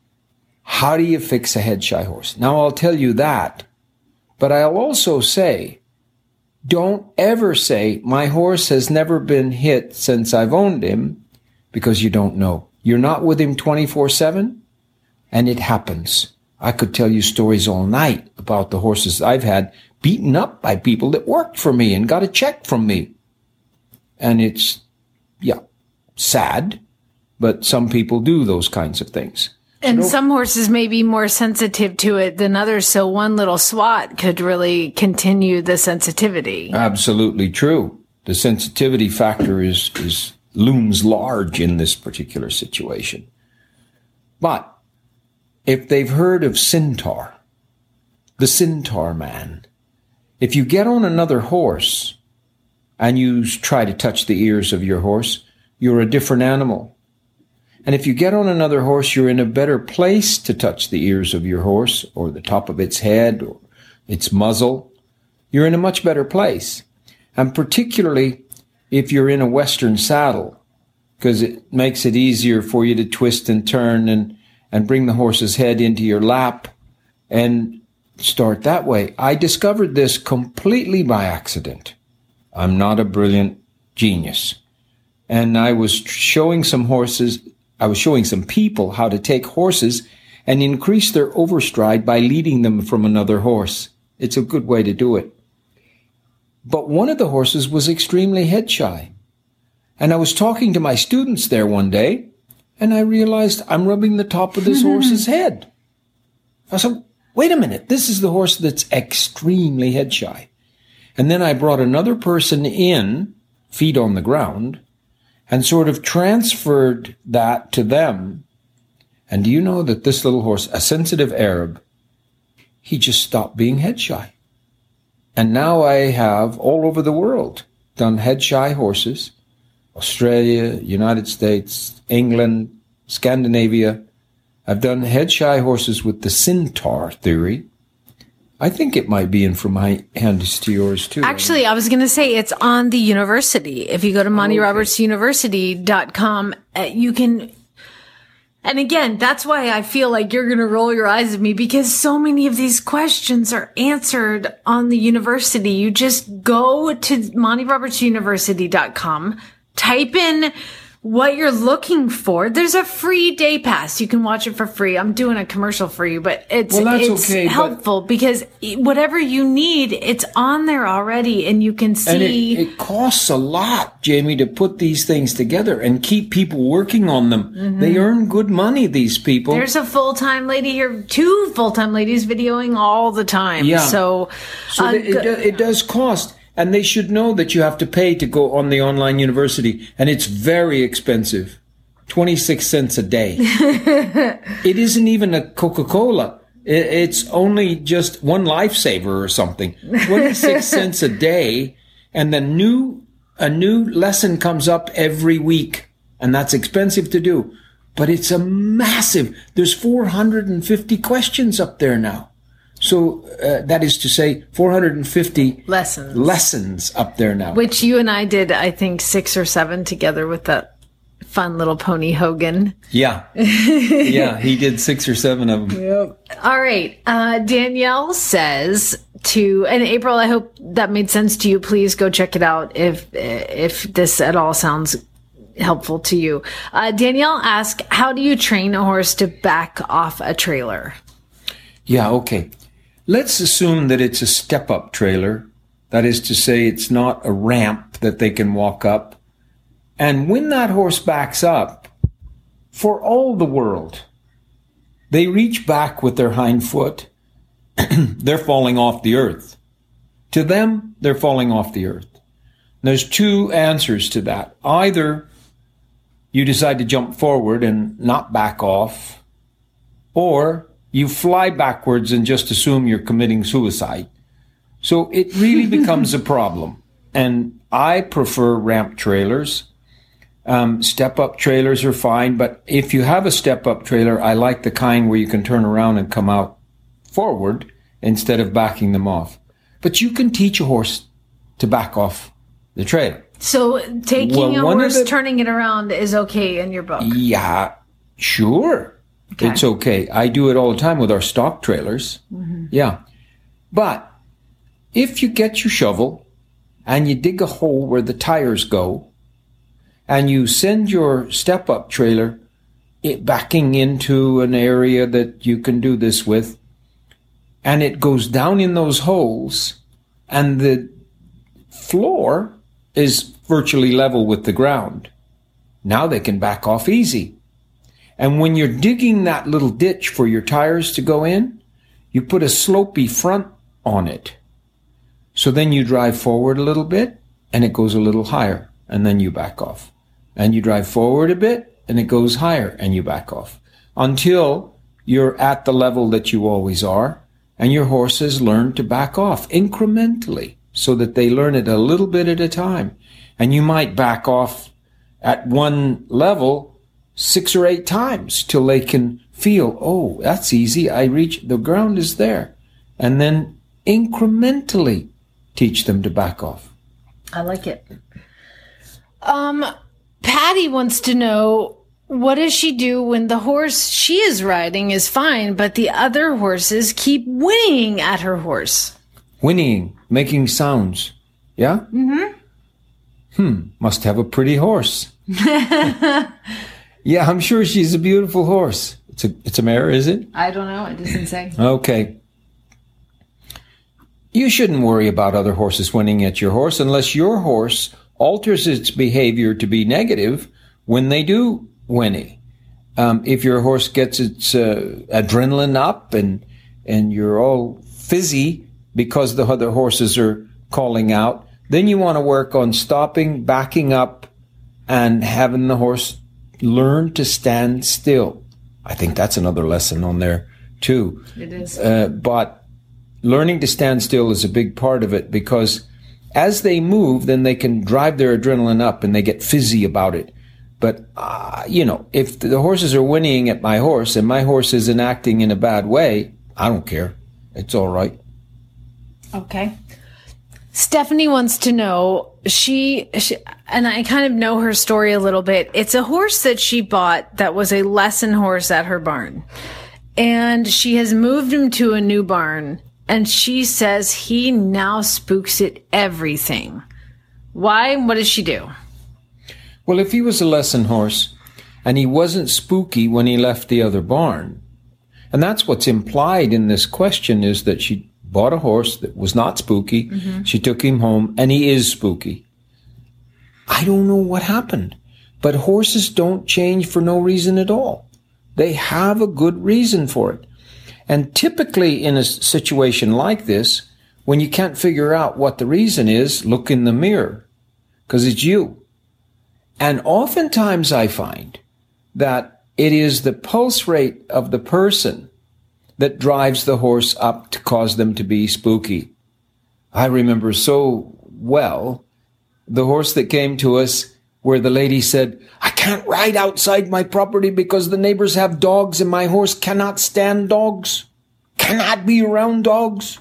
How do you fix a head shy horse? Now, I'll tell you that, but I'll also say, don't ever say, my horse has never been hit since I've owned him, because you don't know. You're not with him twenty-four seven, and it happens. I could tell you stories all night about the horses I've had beaten up by people that worked for me and got a check from me. And it's, yeah, sad, but some people do those kinds of things. And so some horses may be more sensitive to it than others, so one little swat could really continue the sensitivity. Absolutely true. The sensitivity factor is, is looms large in this particular situation. But if they've heard of Centaur, the Centaur man, if you get on another horse and you try to touch the ears of your horse, you're a different animal. And if you get on another horse, you're in a better place to touch the ears of your horse or the top of its head or its muzzle. You're in a much better place. And particularly if you're in a Western saddle, because it makes it easier for you to twist and turn and, and bring the horse's head into your lap and start that way. I discovered this completely by accident. I'm not a brilliant genius. And I was showing some horses, I was showing some people how to take horses and increase their overstride by leading them from another horse. It's a good way to do it. But one of the horses was extremely head shy. And I was talking to my students there one day, and I realized I'm rubbing the top of this horse's head. I said, wait a minute, this is the horse that's extremely head shy. And then I brought another person in, feet on the ground, and sort of transferred that to them. And do you know that this little horse, a sensitive Arab, he just stopped being head shy. And now I have, all over the world, done head shy horses, Australia, United States, England, Scandinavia. I've done head shy horses with the Centaur theory. I think it might be in From My Hands to Yours, too. Actually, I was going to say it's on the university. If you go to Monty Roberts University dot com, uh, you can... And again, that's why I feel like you're going to roll your eyes at me, because so many of these questions are answered on the university. You just go to Monty Roberts University dot com, type in what you're looking for. There's a free day pass. You can watch it for free. I'm doing a commercial for you, but it's, well, that's it's okay, helpful because whatever you need, it's on there already and you can see. And it, it costs a lot, Jamie, to put these things together and keep people working on them. Mm-hmm. They earn good money, these people. There's a full-time lady here, two full-time ladies videoing all the time. Yeah. So, so uh, it, it does cost. And they should know that you have to pay to go on the online university. And it's very expensive. twenty-six cents a day. It isn't even a Coca-Cola. It's only just one lifesaver or something. twenty-six cents a day. And the new, a new lesson comes up every week. And that's expensive to do. But it's a massive, there's four hundred fifty questions up there now. So uh, that is to say, four hundred fifty lessons lessons up there now. Which you and I did, I think, six or seven together with that fun little pony Hogan. Yeah. Yeah, he did six or seven of them. Yep. All right. Uh, Danielle says to, and April, I hope that made sense to you. Please go check it out if if this at all sounds helpful to you. Uh, Danielle asked, how do you train a horse to back off a trailer? Yeah, okay. Let's assume that it's a step-up trailer. That is to say, it's not a ramp that they can walk up. And when that horse backs up, for all the world, they reach back with their hind foot. They're falling off the earth. To them, they're falling off the earth. There's two answers to that. Either you decide to jump forward and not back off, or you fly backwards and just assume you're committing suicide. So it really becomes a problem. And I prefer ramp trailers. Um, step-up trailers are fine, but if you have a step-up trailer, I like the kind where you can turn around and come out forward instead of backing them off. But you can teach a horse to back off the trailer. So taking Well, a one of horse, the- turning it around is okay in your book? Yeah, sure. Okay. It's okay. I do it all the time with our stock trailers. Mm-hmm. Yeah. But if you get your shovel and you dig a hole where the tires go and you send your step-up trailer it backing into an area that you can do this with, and it goes down in those holes and the floor is virtually level with the ground, now they can back off easy. And when you're digging that little ditch for your tires to go in, you put a slopey front on it. So then you drive forward a little bit and it goes a little higher and then you back off. And you drive forward a bit and it goes higher and you back off. Until you're at the level that you always are and your horses learn to back off incrementally so that they learn it a little bit at a time. And you might back off at one level six or eight times till they can feel, oh, that's easy. I reach, the ground is there. And then incrementally teach them to back off. I like it. Um, Patty wants to know, what does she do when the horse she is riding is fine, but the other horses keep whinnying at her horse? Whinnying, making sounds. Yeah? Mm-hmm. Hmm, must have a pretty horse. Yeah, I'm sure she's a beautiful horse. It's a it's a mare, is it? I don't know. It doesn't say. Okay. You shouldn't worry about other horses whinnying at your horse unless your horse alters its behavior to be negative when they do whinny. Um, if your horse gets its uh, adrenaline up and and you're all fizzy because the other horses are calling out, then you want to work on stopping, backing up, and having the horse learn to stand still. I think that's another lesson on there too. It is. Uh, but learning to stand still is a big part of it because as they move, then they can drive their adrenaline up and they get fizzy about it. But, uh, you know, if the horses are whinnying at my horse and my horse isn't acting in a bad way, I don't care. It's all right. Okay. Stephanie wants to know, she, she, and I kind of know her story a little bit. It's a horse that she bought that was a lesson horse at her barn. And she has moved him to a new barn. And she says he now spooks at everything. Why? What does she do? Well, if he was a lesson horse and he wasn't spooky when he left the other barn, and that's what's implied in this question, is that she bought a horse that was not spooky. Mm-hmm. She took him home, and he is spooky. I don't know what happened, but horses don't change for no reason at all. They have a good reason for it. And typically in a situation like this, when you can't figure out what the reason is, look in the mirror, because it's you. And oftentimes I find that it is the pulse rate of the person that drives the horse up to cause them to be spooky. I remember so well the horse that came to us where the lady said, I can't ride outside my property because the neighbors have dogs and my horse cannot stand dogs, cannot be around dogs.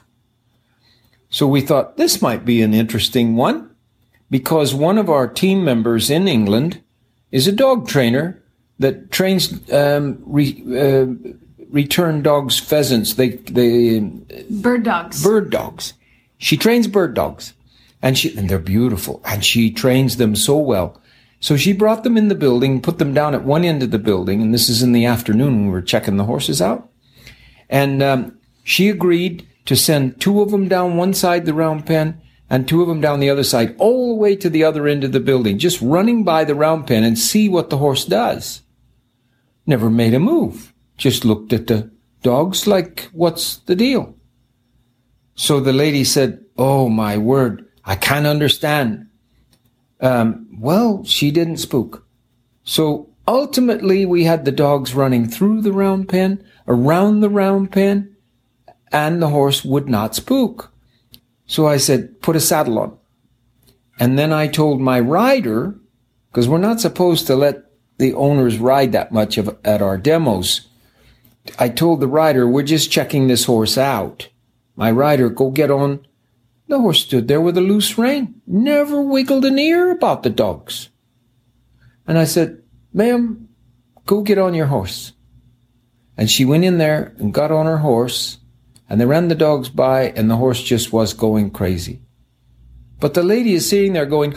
So we thought this might be an interesting one, because one of our team members in England is a dog trainer that trains um, re, uh, return dogs, pheasants, they, they bird dogs. Bird dogs. She trains bird dogs, and she and they're beautiful, and she trains them so well. So she brought them in the building, put them down at one end of the building, and this is in the afternoon when we were checking the horses out. And um, she agreed to send two of them down one side the round pen and two of them down the other side, all the way to the other end of the building, just running by the round pen and see what the horse does. Never made a move. Just looked at the dogs like, what's the deal? So the lady said, oh, my word, I can't understand. Um, well, she didn't spook. So ultimately, we had the dogs running through the round pen, around the round pen, and the horse would not spook. So I said, put a saddle on. And then I told my rider, because we're not supposed to let the owners ride that much of, at our demos. I told the rider, we're just checking this horse out. My rider, go get on. The horse stood there with a loose rein, never wiggled an ear about the dogs. And I said, ma'am, go get on your horse. And she went in there and got on her horse, and they ran the dogs by, and the horse just was going crazy. But the lady is sitting there going,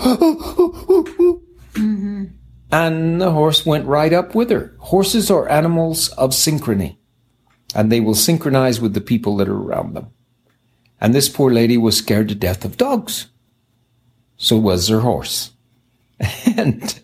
mm-hmm. And the horse went right up with her. Horses are animals of synchrony, and they will synchronize with the people that are around them. And this poor lady was scared to death of dogs. So was her horse. And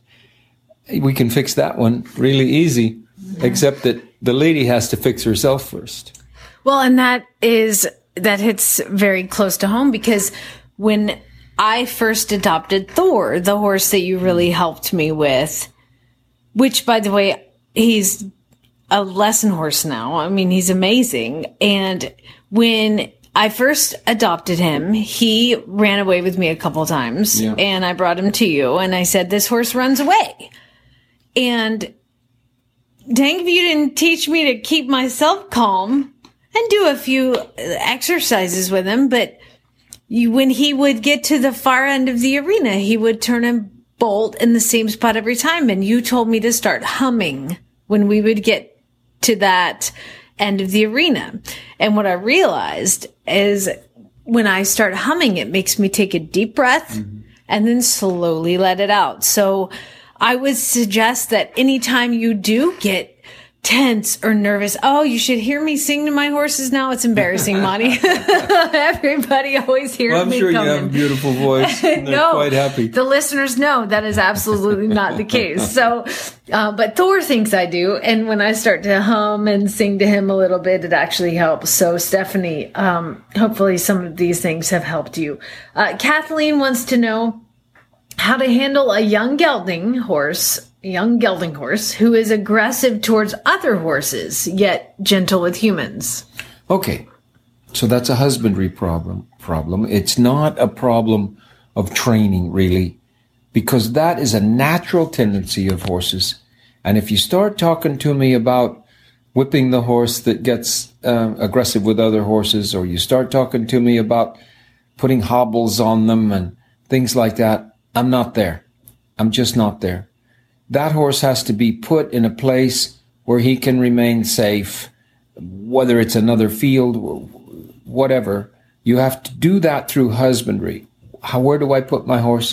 we can fix that one really easy, yeah. Except that the lady has to fix herself first. Well, and that is, that hits very close to home, because when I first adopted Thor, the horse that you really helped me with, which, by the way, he's a lesson horse now. I mean, he's amazing. And when I first adopted him, he ran away with me a couple times, yeah. And I brought him to you, and I said, this horse runs away. And dang if you didn't teach me to keep myself calm and do a few exercises with him. But you, when he would get to the far end of the arena, he would turn and bolt in the same spot every time. And you told me to start humming when we would get to that end of the arena. And what I realized is when I start humming, it makes me take a deep breath mm-hmm. and then slowly let it out. So I would suggest that anytime you do get tense or nervous, oh, you should hear me sing to my horses now. It's embarrassing, Monty. Everybody always hears well, I'm me sure coming. You have a beautiful voice. And they're no, quite happy. The listeners know that is absolutely not the case. So, uh, but Thor thinks I do. And when I start to hum and sing to him a little bit, it actually helps. So, Stephanie, um, hopefully some of these things have helped you. Uh, Kathleen wants to know how to handle a young gelding horse young gelding horse who is aggressive towards other horses, yet gentle with humans. Okay. So that's a husbandry problem. Problem. It's not a problem of training, really, because that is a natural tendency of horses. And if you start talking to me about whipping the horse that gets uh, aggressive with other horses, or you start talking to me about putting hobbles on them and things like that, I'm not there. I'm just not there. That horse has to be put in a place where he can remain safe, whether it's another field, whatever. You have to do that through husbandry. How, where do I put my horse?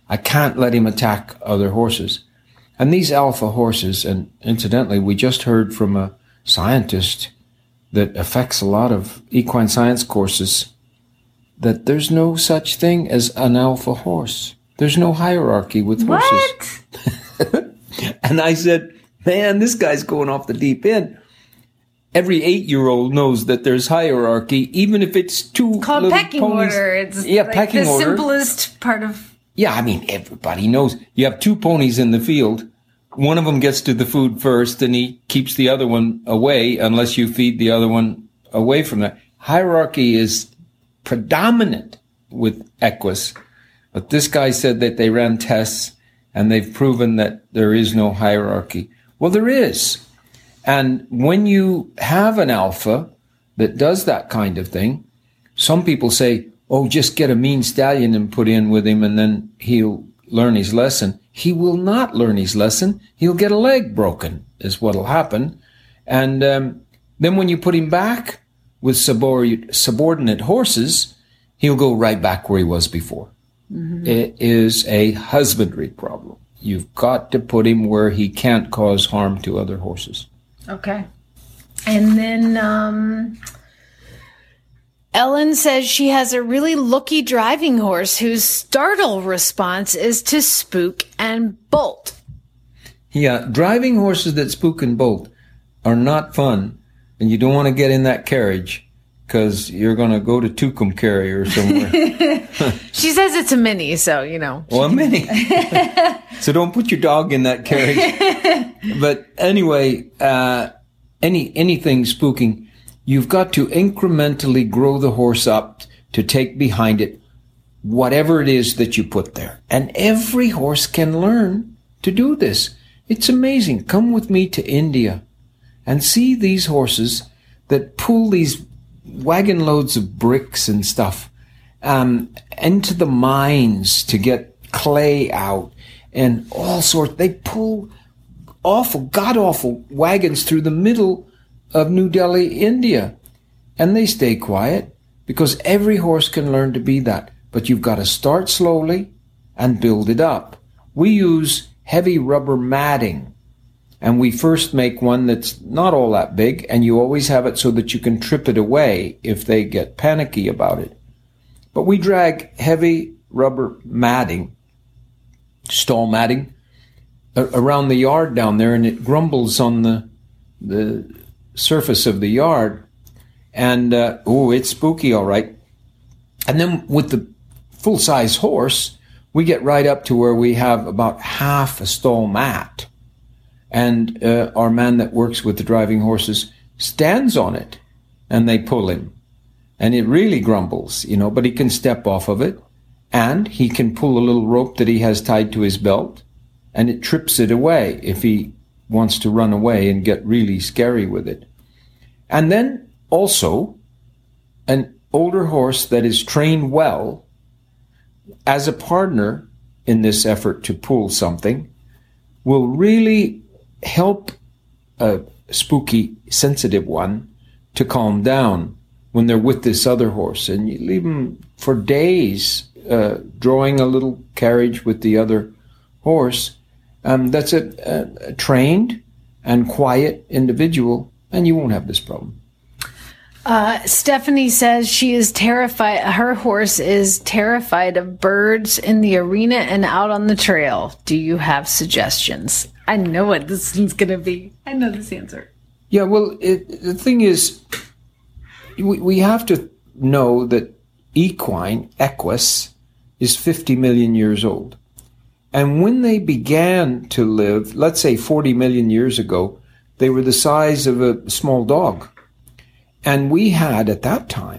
I can't let him attack other horses. And these alpha horses, and incidentally, we just heard from a scientist that affects a lot of equine science courses, that there's no such thing as an alpha horse. There's no hierarchy with horses. What? And I said, man, this guy's going off the deep end. Every eight-year-old knows that there's hierarchy, even if it's two Called little pecking ponies. order. It's yeah, like pecking the order. simplest part of... Yeah, I mean, everybody knows. You have two ponies in the field. One of them gets to the food first, and he keeps the other one away unless you feed the other one away from that. Hierarchy is predominant with Equus. But this guy said that they ran tests, and they've proven that there is no hierarchy. Well, there is. And when you have an alpha that does that kind of thing, some people say, oh, just get a mean stallion and put in with him and then he'll learn his lesson. He will not learn his lesson. He'll get a leg broken is what'll happen. And um, then when you put him back with subor- subordinate horses, he'll go right back where he was before. Mm-hmm. It is a husbandry problem. You've got to put him where he can't cause harm to other horses. Okay. And then... um Ellen says she has a really looky driving horse whose startle response is to spook and bolt. Yeah, driving horses that spook and bolt are not fun, and you don't want to get in that carriage because you're going to go to Tucumcari or somewhere. She says it's a mini, so, you know. Well, a mini. So don't put your dog in that carriage. But anyway, uh, any anything spooking... You've got to incrementally grow the horse up to take behind it whatever it is that you put there. And every horse can learn to do this. It's amazing. Come with me to India and see these horses that pull these wagon loads of bricks and stuff um, into the mines to get clay out and all sorts. They pull awful, god-awful wagons through the middle of New Delhi, India. And they stay quiet because every horse can learn to be that. But you've got to start slowly and build it up. We use heavy rubber matting. And we first make one that's not all that big, and you always have it so that you can trip it away if they get panicky about it. But we drag heavy rubber matting, stall matting, around the yard down there, and it grumbles on the the surface of the yard, and uh, oh, it's spooky, all right. And then with the full-size horse, we get right up to where we have about half a stall mat, and uh, our man that works with the driving horses stands on it, and they pull him, and it really grumbles, you know, but he can step off of it, and he can pull a little rope that he has tied to his belt, and it trips it away if he wants to run away and get really scary with it. And then also an older horse that is trained well as a partner in this effort to pull something will really help a spooky, sensitive one to calm down when they're with this other horse. And you leave them for days uh, drawing a little carriage with the other horse. Um, that's a, a, a trained and quiet individual, and you won't have this problem. Uh, Stephanie says she is terrified. Her horse is terrified of birds in the arena and out on the trail. Do you have suggestions? I know what this one's going to be. I know this answer. Yeah, well, it, the thing is, we, we have to know that equine, Equus, is fifty million years old. And when they began to live, let's say forty million years ago, they were the size of a small dog. And we had, at that time,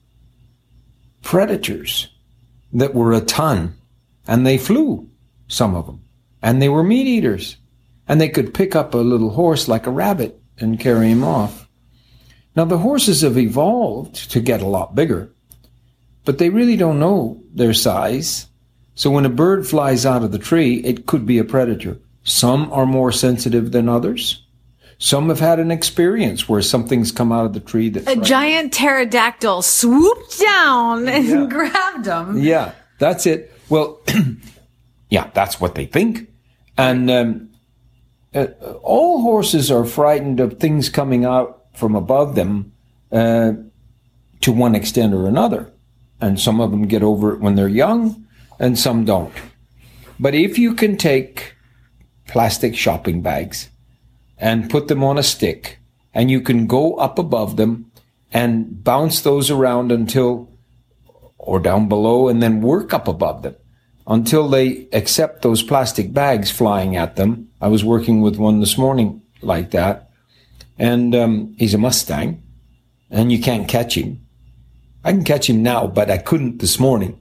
predators that were a ton. And they flew, some of them. And they were meat eaters. And they could pick up a little horse like a rabbit and carry him off. Now, the horses have evolved to get a lot bigger. But they really don't know their size. So when a bird flies out of the tree, it could be a predator. Some are more sensitive than others. Some have had an experience where something's come out of the tree that... A giant pterodactyl swooped down and yeah. grabbed them. Yeah, that's it. Well, Yeah, that's what they think. And um, uh, all horses are frightened of things coming out from above them uh, to one extent or another. And some of them get over it when they're young, and some don't. But if you can take plastic shopping bags and put them on a stick, and you can go up above them and bounce those around until, or down below, and then work up above them until they accept those plastic bags flying at them. I was working with one this morning like that, and um, he's a Mustang, and you can't catch him. I can catch him now, but I couldn't this morning.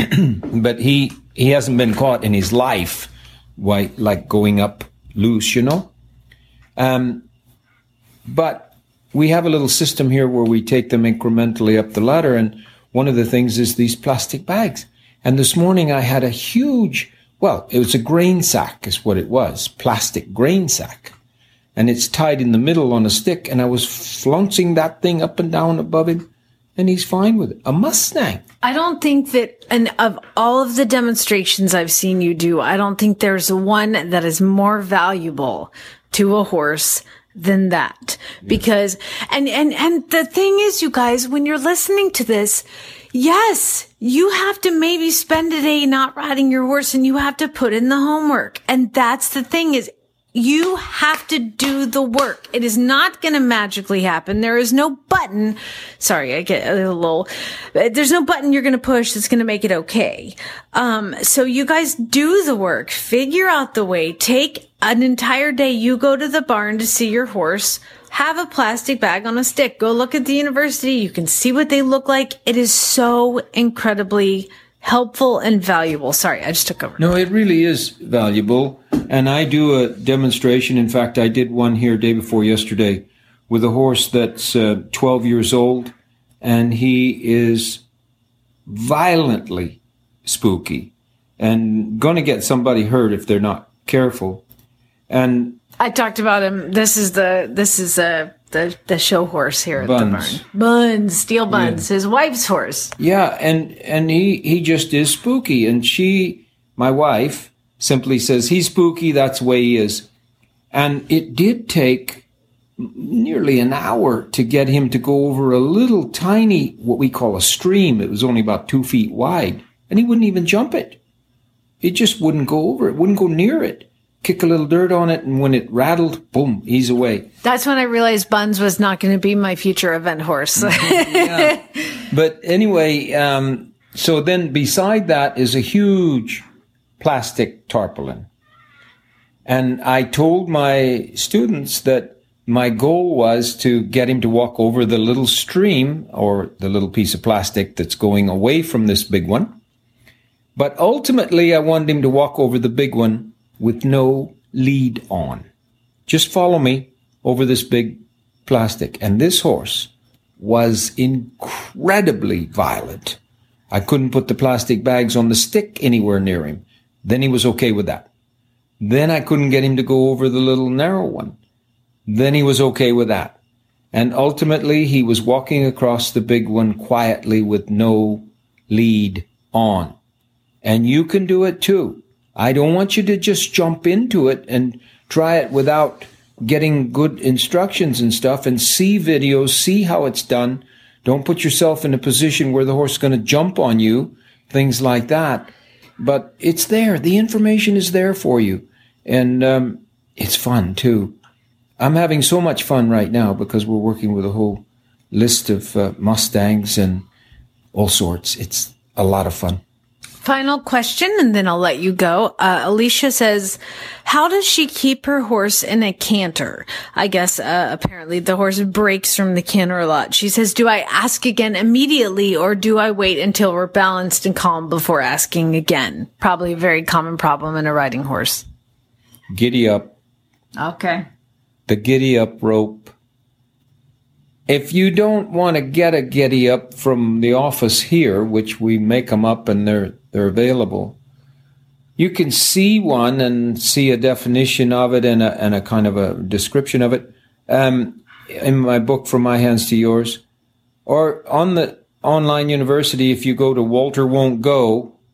But he he hasn't been caught in his life, why, like going up loose, you know. Um, but we have a little system here where we take them incrementally up the ladder, and one of the things is these plastic bags. And this morning I had a huge, well, it was a grain sack is what it was, plastic grain sack. And it's tied in the middle on a stick, and I was flouncing that thing up and down above him, and he's fine with it. A Mustang. I don't think that, and of all of the demonstrations I've seen you do, I don't think there's one that is more valuable to a horse than that. Yeah. Because, and, and, and the thing is, you guys, when you're listening to this, yes, you have to maybe spend a day not riding your horse, and you have to put in the homework. And that's the thing is, you have to do the work. It is not going to magically happen. There is no button. Sorry, I get a little, there's no button you're going to push that's going to make it okay. Um, so you guys do the work, figure out the way, take an entire day. You go to the barn to see your horse, have a plastic bag on a stick, go look at the university. You can see what they look like. It is so incredibly helpful and valuable. Sorry, I just took over. No, it really is valuable. And I do a demonstration. In fact, I did one here day before yesterday with a horse that's uh, twelve years old, and he is violently spooky and going to get somebody hurt if they're not careful. And I talked about him. This is the, this is a, the, the show horse here at Buns. the barn. Buns, Steel Buns, yeah. His wife's horse. Yeah, and, and he, he just is spooky. And she, my wife, simply says, he's spooky, that's the way he is. And it did take nearly an hour to get him to go over a little tiny, what we call a stream. It was only about two feet wide. And he wouldn't even jump it. It just wouldn't go over it, wouldn't go near it. Kick a little dirt on it, and when it rattled, boom, he's away. That's when I realized Buns was not going to be my future event horse. Yeah. But anyway, um, so then beside that is a huge plastic tarpaulin. And I told my students that my goal was to get him to walk over the little stream or the little piece of plastic that's going away from this big one. But ultimately, I wanted him to walk over the big one with no lead on. Just follow me over this big plastic. And this horse was incredibly violent. I couldn't put the plastic bags on the stick anywhere near him. Then he was okay with that. Then I couldn't get him to go over the little narrow one. Then he was okay with that. And ultimately, he was walking across the big one quietly with no lead on. And you can do it too. I don't want you to just jump into it and try it without getting good instructions and stuff, and see videos, see how it's done. Don't put yourself in a position where the horse is going to jump on you, things like that. But it's there. The information is there for you. And um, it's fun, too. I'm having so much fun right now because we're working with a whole list of uh, Mustangs and all sorts. It's a lot of fun. Final question, and then I'll let you go. Uh, Alicia says, how does she keep her horse in a canter? I guess, uh, apparently the horse breaks from the canter a lot. She says, do I ask again immediately, or do I wait until we're balanced and calm before asking again? Probably a very common problem in a riding horse. Giddy up. Okay. The giddy up rope. If you don't want to get a giddy up from the office here, which we make them up and they're they're available, you can see one and see a definition of it and a, and a kind of a description of it um, in my book, From My Hands to Yours. Or on the online university, if you go to Walter Won't Go,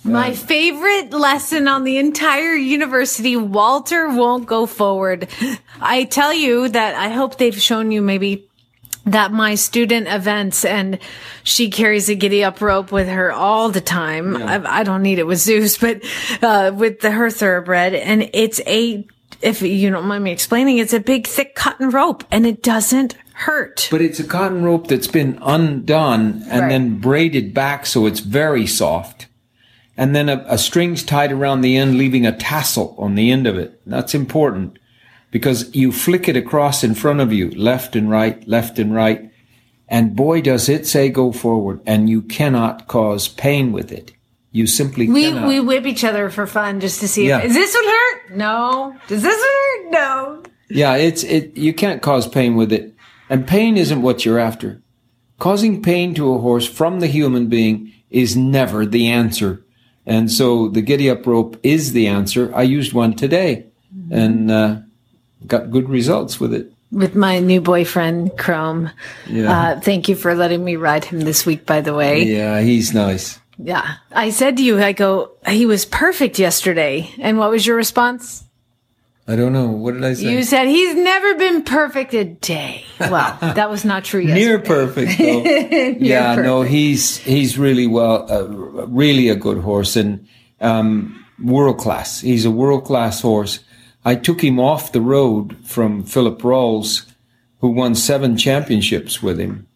My favorite lesson on the entire university, Walter won't go forward. I tell you that I hope they've shown you maybe that my student events, and she carries a giddy up rope with her all the time. Yeah. I, I don't need it with Zeus, but uh, with the her thoroughbred. And it's a, if you don't mind me explaining, it's a big, thick cotton rope, and it doesn't hurt. But it's a cotton rope that's been undone and Right. then braided back so it's very soft. And then a, a string's tied around the end, leaving a tassel on the end of it. That's important because you flick it across in front of you, left and right, left and right. And boy, does it say go forward. And you cannot cause pain with it. You simply We cannot. we whip each other for fun just to see Yeah. if, is this one hurt? No. Does this one hurt? No. Yeah, it's it. You can't cause pain with it. And pain isn't what you're after. Causing pain to a horse from the human being is never the answer. And so the giddy up rope is the answer. I used one today and uh, got good results with it. With my new boyfriend, Chrome. Yeah. Uh, thank you for letting me ride him this week, by the way. Yeah, he's nice. Yeah. I said to you, I go, he was perfect yesterday. And what was your response? I don't know. What did I say? You said he's never been perfect a day. Well, that was not true yesterday. Near perfect, though. Near yeah, perfect. no, he's he's really well, uh, really a good horse and um, world class. He's a world class horse. I took him off the road from Philip Rawls, who won seven championships with him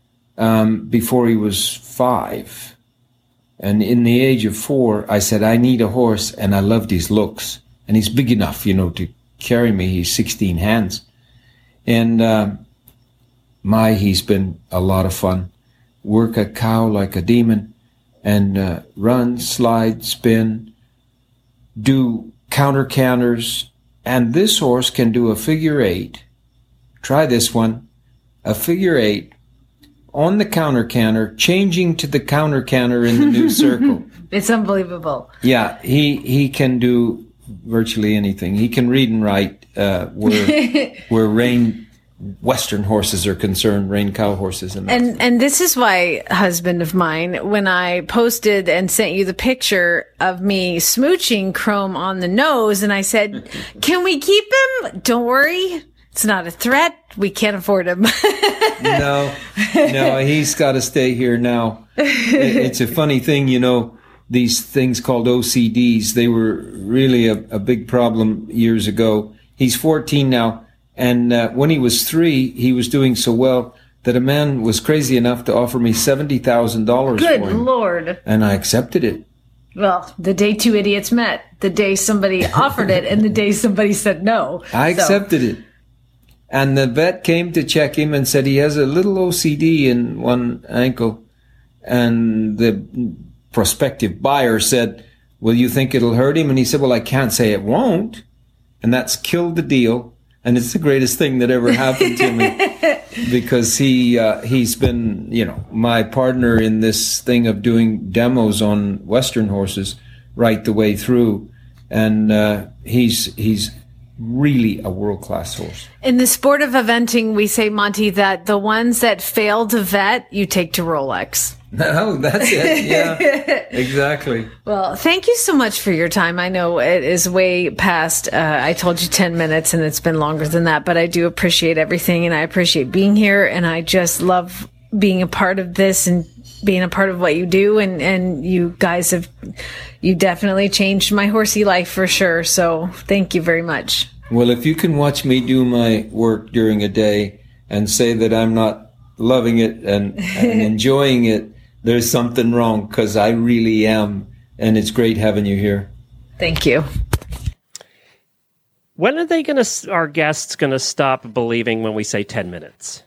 um, before he was five. And in the age of four, I said, I need a horse, and I loved his looks. And he's big enough, you know, to carry me. He's sixteen hands. And uh, my, he's been a lot of fun. Work a cow like a demon and uh, run, slide, spin, do counter canters. And this horse can do a figure eight. Try this one. A figure eight on the counter canter, changing to the counter canter in the new circle. It's unbelievable. Yeah, he, he can do virtually anything. He can read and write uh, where where rein Western horses are concerned, rein cow horses. And, And and this is why, husband of mine, when I posted and sent you the picture of me smooching Chrome on the nose, and I said, can we keep him? Don't worry. It's not a threat. We can't afford him. no, no, he's got to stay here now. It, it's a funny thing, you know, these things called O C Ds, they were really a, a big problem years ago. He's fourteen now. And uh, when he was three, he was doing so well that a man was crazy enough to offer me seventy thousand dollars Good for him. Lord. And I accepted it. Well, the day two idiots met, the day somebody offered it, and the day somebody said no. I So- accepted it. And the vet came to check him and said he has a little O C D in one ankle. And the prospective buyer said, well, you think it'll hurt him? And he said, well, I can't say it won't. And that's killed the deal. And it's the greatest thing that ever happened to me because he, uh, he's been, you know, my partner in this thing of doing demos on Western horses right the way through. And, uh, he's, he's really a world-class horse. In the sport of eventing, we say, Monty, that the ones that fail to vet, you take to Rolex. No, that's it. Yeah, exactly. Well, thank you so much for your time. I know it is way past, uh, I told you ten minutes and it's been longer than that, but I do appreciate everything and I appreciate being here and I just love being a part of this and being a part of what you do. And, and you guys have, you definitely changed my horsey life for sure. So thank you very much. Well, if you can watch me do my work during a day and say that I'm not loving it and, and enjoying it, there's something wrong because I really am. And it's great having you here. Thank you. When are they going to, our guests going to stop believing when we say ten minutes?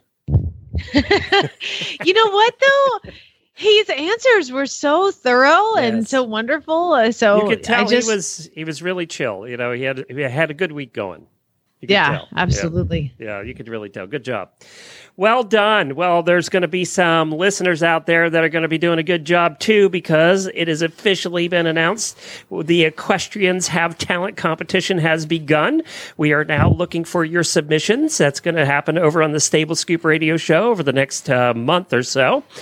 You know what, though? His answers were so thorough and Yes. so wonderful. Uh, So You could tell I just, he was he was really chill. You know, he had he had a good week going. You could yeah, tell. absolutely. Yeah. yeah, you could really tell. Good job. Well done. Well, there's going to be some listeners out there that are going to be doing a good job too, because it has officially been announced. The Equestrians Have Talent competition has begun. We are now looking for your submissions. That's going to happen over on the Stable Scoop Radio Show over the next uh, month or so.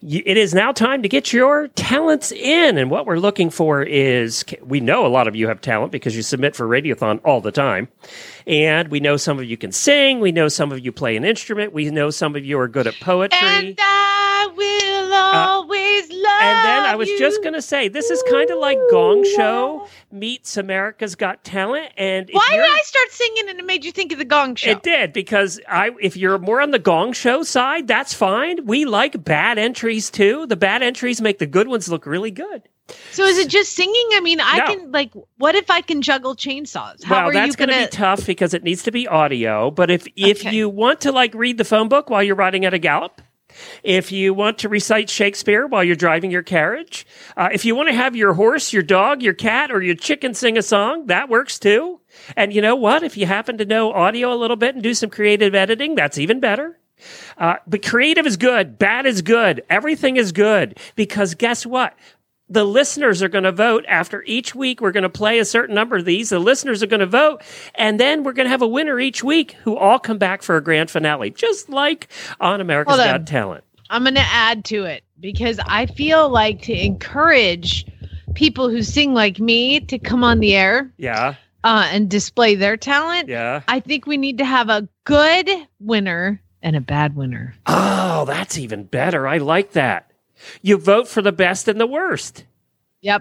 it is now time to get your talents in. And what we're looking for is, we know a lot of you have talent because you submit for Radiothon all the time. And we know some of you can sing. We know some of you play an instrument. We know some of you are good at poetry. And I will always uh, love And then I was you. just going to say, this is kind of like Gong Show meets America's Got Talent. And if Why did you're- I start singing and it made you think of the Gong Show? It did, because I, if you're more on the Gong Show side, that's fine. We like bad entries too. The bad entries make the good ones look really good. So is it just singing? I mean, I No. can, like, what if I can juggle chainsaws? How well, are that's you going going to be tough because it needs to be audio. But if if Okay. you want to like read the phone book while you're riding at a gallop, if you want to recite Shakespeare while you're driving your carriage, uh, if you want to have your horse, your dog, your cat, or your chicken sing a song, that works too. And you know what? If you happen to know audio a little bit and do some creative editing, that's even better. Uh, but creative is good. Bad is good. Everything is good. Because guess what? The listeners are going to vote. After each week, we're going to play a certain number of these. The listeners are going to vote. And then we're going to have a winner each week who all come back for a grand finale, just like on America's Hold on. Got Talent. I'm going to add to it because I feel like to encourage people who sing like me to come on the air Yeah. uh, and display their talent. Yeah. I think we need to have a good winner and a bad winner. Oh, that's even better. I like that. You vote for the best and the worst. Yep.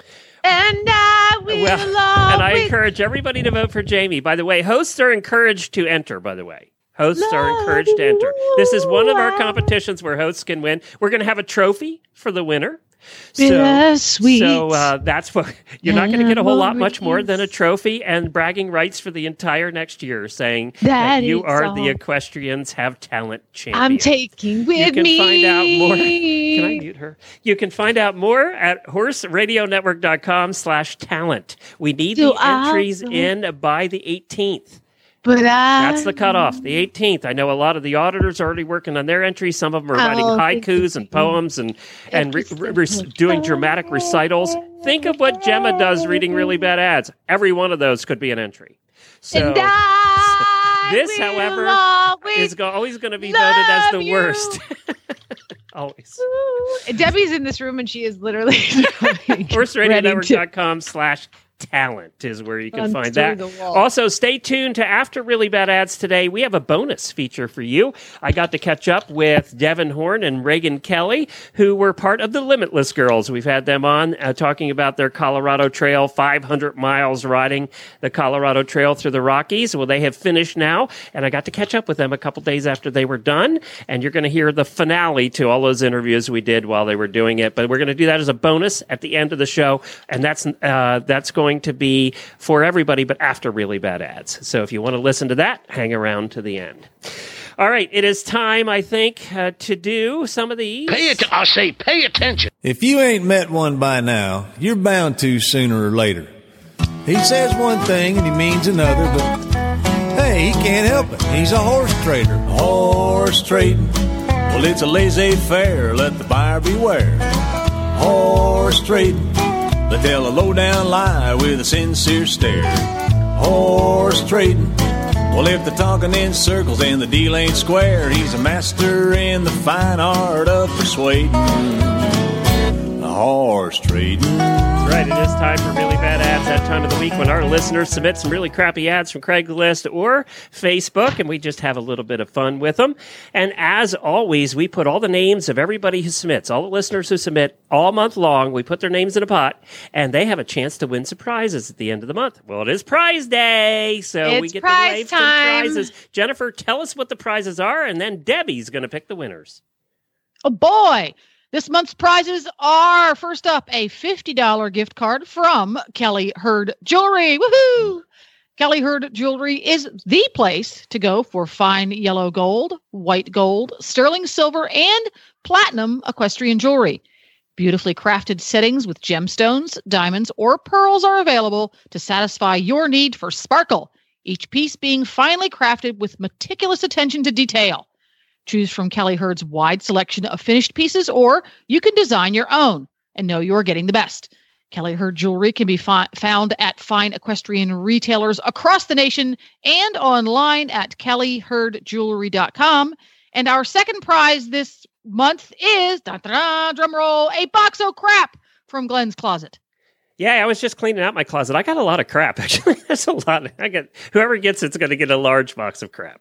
And I will Well, and I always encourage everybody to vote for Jamie. By the way, hosts are encouraged to enter, by the way. Hosts are encouraged to enter. This is one of our competitions where hosts can win. We're going to have a trophy for the winner. So, Bittersweet. so uh, that's what you're not going to get a whole lot much more than a trophy and bragging rights for the entire next year, saying that, That you is are all. the Equestrians Have Talent champion. I'm taking with You can me. find out more. Can I mute her? You can find out more at horse radio network dot com slash talent. We need Do the I entries know? in by the eighteenth. But I That's the cutoff, the eighteenth. I know a lot of the auditors are already working on their entries. Some of them are writing Oh, haikus and poems and, and re- re- re- doing dramatic recitals. Think of what Gemma does reading really bad ads. Every one of those could be an entry. So and I this, will however, always is go- always going to be voted as the love you. worst. Always. Debbie's in this room and she is literally horse radio network ready to- dot com slash talent is where you can On find through that. the wall. Also, stay tuned to After Really Bad Ads today. We have a bonus feature for you. I got to catch up with Devin Horn and Reagan Kelly, who were part of the Limitless Girls. We've had them on uh, talking about their Colorado Trail, five hundred miles riding the Colorado Trail through the Rockies. Well, they have finished now, and I got to catch up with them a couple days after they were done, and you're going to hear the finale to all those interviews we did while they were doing it. But we're going to do that as a bonus at the end of the show, and that's uh, that's going to be for everybody, but after Really Bad Ads. So if you want to listen to that, hang around to the end. All right, it is time, I think, uh, to do some of these. Pay it. I say, pay attention. If you ain't met one by now, you're bound to sooner or later. He says one thing and he means another, but hey, he can't help it. He's a horse trader. Horse trading. Well, it's a laissez-faire. Let the buyer beware. Horse trading. They tell a low-down lie with a sincere stare. Horse trading. Well, if they're talking in circles and the deal ain't square, he's a master in the fine art of persuading. Horse trading. Right, it is time for Really Bad Ads, that time of the week when our listeners submit some really crappy ads from Craigslist or Facebook, and we just have a little bit of fun with them. And as always, we put all the names of everybody who submits, all the listeners who submit all month long, we put their names in a pot, and they have a chance to win some prizes at the end of the month. Well, it is prize day, so It's we get prize to wave some time. prizes. Jennifer, tell us what the prizes are, and then Debbie's going to pick the winners. Oh boy. This month's prizes are, first up, a fifty dollars gift card from Kelly Hurd Jewelry. Woohoo! Kelly Hurd Jewelry is the place to go for fine yellow gold, white gold, sterling silver, and platinum equestrian jewelry. Beautifully crafted settings with gemstones, diamonds, or pearls are available to satisfy your need for sparkle, each piece being finely crafted with meticulous attention to detail. Choose from Kelly Hurd's wide selection of finished pieces, or you can design your own and know you're getting the best. Kelly Hurd Jewelry can be fi- found at fine equestrian retailers across the nation and online at kelly hurd jewelry dot com. And our second prize this month is, da, da, da, drum roll, a box of crap from Glenn's closet. Yeah, I was just cleaning out my closet. I got a lot of crap, actually. That's a lot. I get whoever gets it's going to get a large box of crap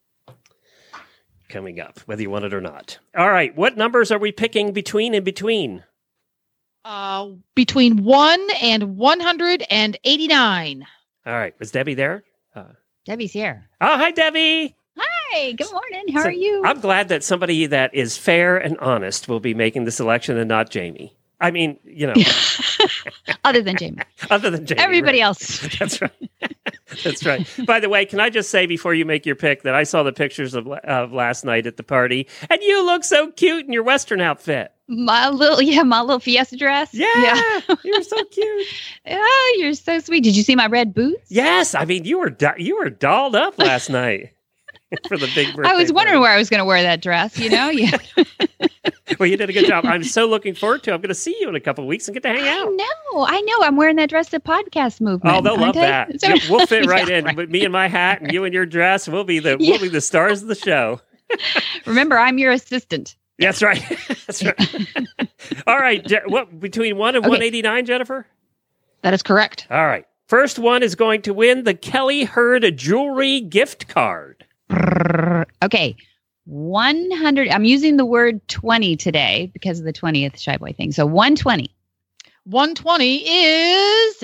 coming up, whether you want it or not. All right, what numbers are we picking between and between? Uh, between one and one hundred eighty-nine. All right, was Debbie there? Uh, Debbie's here. Oh, hi, Debbie. Hi, good morning. How So, are you? I'm glad that somebody that is fair and honest will be making the selection and not Jamie. I mean, you know. Other than Jamie. Other than Jamie. Everybody right. else. That's right. That's right. By the way, can I just say before you make your pick that I saw the pictures of, of last night at the party, and you look so cute in your Western outfit. My little, yeah, my little Fiesta dress. Yeah, yeah. You're so cute. Oh, you're so sweet. Did you see my red boots? Yes, I mean you were do- you were dolled up last night for the big birthday. I was wondering party. where I was going to wear that dress. You know, yeah. Well, you did a good job. I'm so looking forward to it. I'm going to see you in a couple of weeks and get to hang out. I know, I know. I'm wearing that dress to podcast movement. Oh, they'll love aren't that. I? Yep, we'll fit right Yeah, in. right. But me and my hat, and you in your dress, we'll be the Yeah. we'll be the stars of the show. Remember, I'm your assistant. That's right. That's right. All right. Je- What between one and Okay. one eighty-nine, Jennifer? That is correct. All right. First one is going to win the Kelly Hurd jewelry gift card. Okay. one hundred. I'm using the word twenty today because of the twentieth Shy Boy thing. So one twenty. one twenty is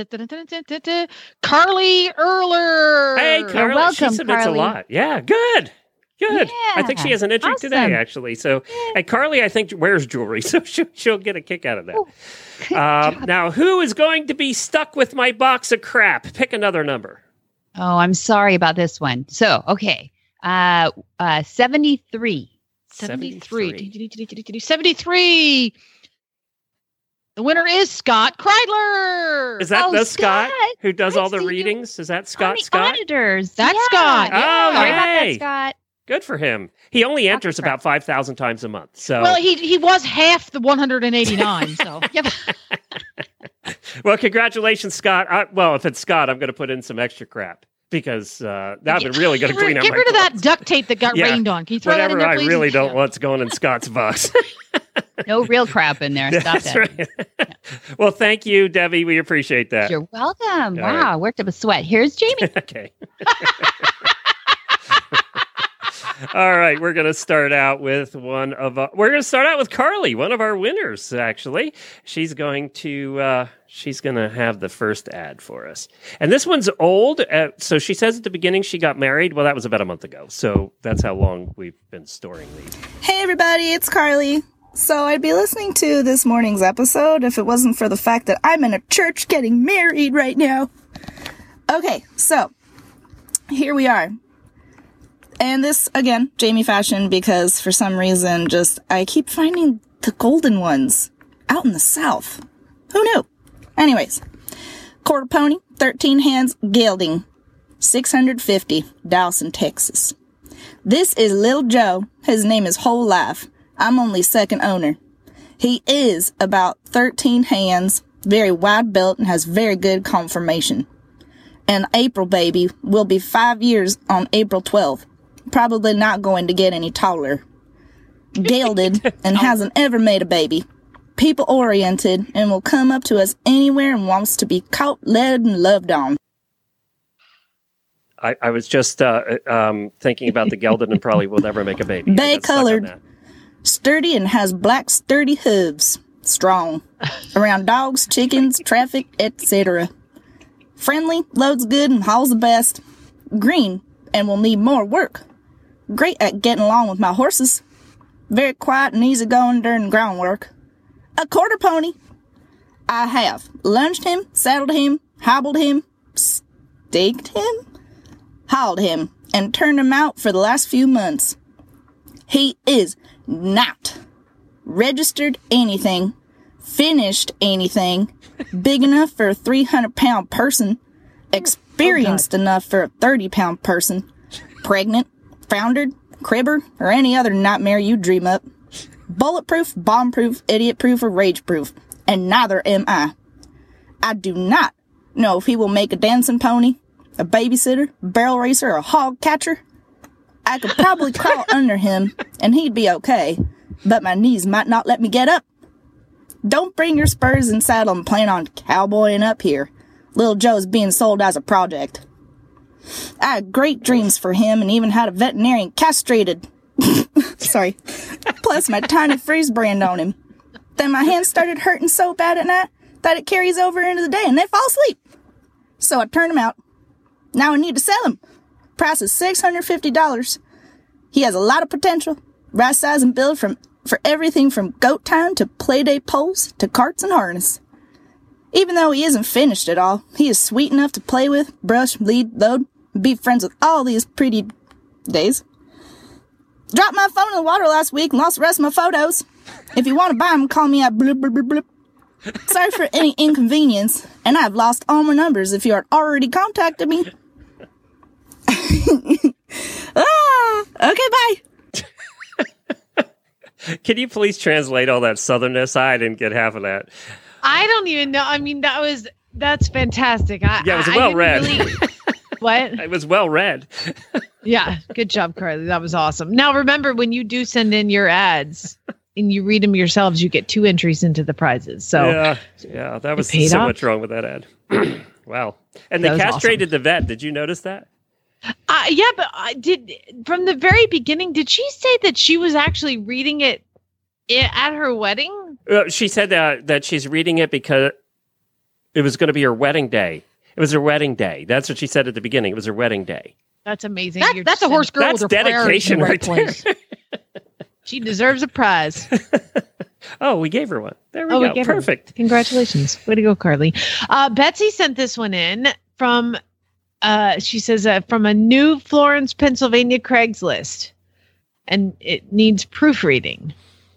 Carly Erler. Hey, Carly. welcome, she submits Carly. a lot. Yeah, good. Good. Yeah, I think she has an entry awesome. today, actually. So, and Carly, I think, wears jewelry, so she'll, she'll get a kick out of that. good Um, now, who is going to be stuck with my box of crap? Pick another number. Oh, I'm sorry about this one. So, okay. Uh, uh, seventy-three. seventy-three. seventy-three. The winner is Scott Kreidler. Is that Oh, the Scott, Scott. who does I all the see you readings? Is that On Scott the Scott? auditors. That's Yeah, Scott. yeah. Oh, Sorry about that, yay. Scott. Good for him. He only enters crap. about five thousand times a month. So, Well, he he was half the one hundred eighty-nine. So, yep. well, congratulations, Scott. I, well, if it's Scott, I'm going to put in some extra crap because uh, I've been really going to Get clean rid- up Get my rid of that clothes. duct tape that got Yeah. rained on. Can you throw Whatever that in there, I please? really don't Yeah. want's going in Scott's box. No real crap in there. Stop That's that. right. Well, thank you, Debbie. We appreciate that. You're welcome. All wow, right. I worked up a sweat. Here's Jamie. Okay. All right, we're going to start out with one of uh, we're going to start out with Carly, one of our winners. Actually, she's going to uh, she's going to have the first ad for us, and this one's old. Uh, so she says at the beginning she got married. Well, that was about a month ago. So that's how long we've been storing these. Hey everybody, it's Carly. So I'd be listening to this morning's episode if it wasn't for the fact that I'm in a church getting married right now. Okay, so here we are. And this, again, Jamie fashion, because for some reason, just, I keep finding the golden ones out in the South. Who knew? Anyways, quarter pony, thirteen hands, gelding, six hundred fifty, Dawson, Texas. This is Lil Joe. His name is Whole Life. I'm only second owner. He is about thirteen hands, very wide built, and has very good conformation. And April baby will be five years on April twelfth. Probably not going to get any taller. Gelded and hasn't ever made a baby. People oriented and will come up to us anywhere and wants to be caught, led, and loved on. I, I was just uh, um, thinking about the gelded and probably will never make a baby. I Bay got stuck on colored, that. sturdy, and has black sturdy hooves. Strong. Around dogs, chickens, traffic, et cetera. Friendly, loads good, and hauls the best. Green, and will need more work. Great at getting along with my horses. Very quiet and easygoing during groundwork. A quarter pony. I have lunged him, saddled him, hobbled him, staked him, hauled him, and turned him out for the last few months. He is not registered anything, finished anything, big enough for a three hundred pound person, experienced oh enough for a thirty pound person, pregnant, foundered, cribber, or any other nightmare you dream up. Bulletproof, bomb-proof, idiot-proof, or rage-proof. And neither am I. I do not know if he will make a dancing pony, a babysitter, barrel racer, or a hog catcher. I could probably crawl under him, and he'd be okay. but my knees might not let me get up. Don't bring your spurs and saddle and plan on cowboying up here. Little Joe's being sold as a project. I had great dreams for him and even had a veterinarian castrated. Sorry. Plus my tiny freeze brand on him. Then my hands started hurting so bad at night that it carries over into the day and they fall asleep. So I turned him out. Now I need to sell him. Price is six hundred fifty dollars. He has a lot of potential. Right size and build from for everything from goat time to playdate poles to carts and harness. Even though he isn't finished at all, he is sweet enough to play with, brush, lead, load, and be friends with all these pretty days. Dropped my phone in the water last week and lost the rest of my photos. If you want to buy them, call me at blip, blip, blip, blip. Sorry for any inconvenience, and I've lost all my numbers if you are already contacted me. ah, okay, bye. Can you please translate all that southernness? I didn't get half of that. I don't even know. I mean, that was that's fantastic. I, Yeah, it was I, well I read. Really, what? It was well read. Yeah, good job, Carly. That was awesome. Now, remember, when you do send in your ads and you read them yourselves, you get two entries into the prizes. So yeah, yeah, that was paid so off. much wrong with that ad. Wow. And That they was castrated awesome. the vet. Did you notice that? Uh, yeah, but I did from the very beginning. Did she say that she was actually reading it i- at her wedding? Uh, she said that that she's reading it because it was going to be her wedding day. It was her wedding day. That's what she said at the beginning. It was her wedding day. That's amazing. That- You're that's a just- horse girl That's with her priorities in dedication the right right there. place. She deserves a prize. Oh, we gave her one. There we Oh, we go. gave her- Perfect. Congratulations. Way to go, Carly. Uh, Betsy sent this one in from, uh, she says, uh, from a New Florence, Pennsylvania Craigslist. And it needs proofreading.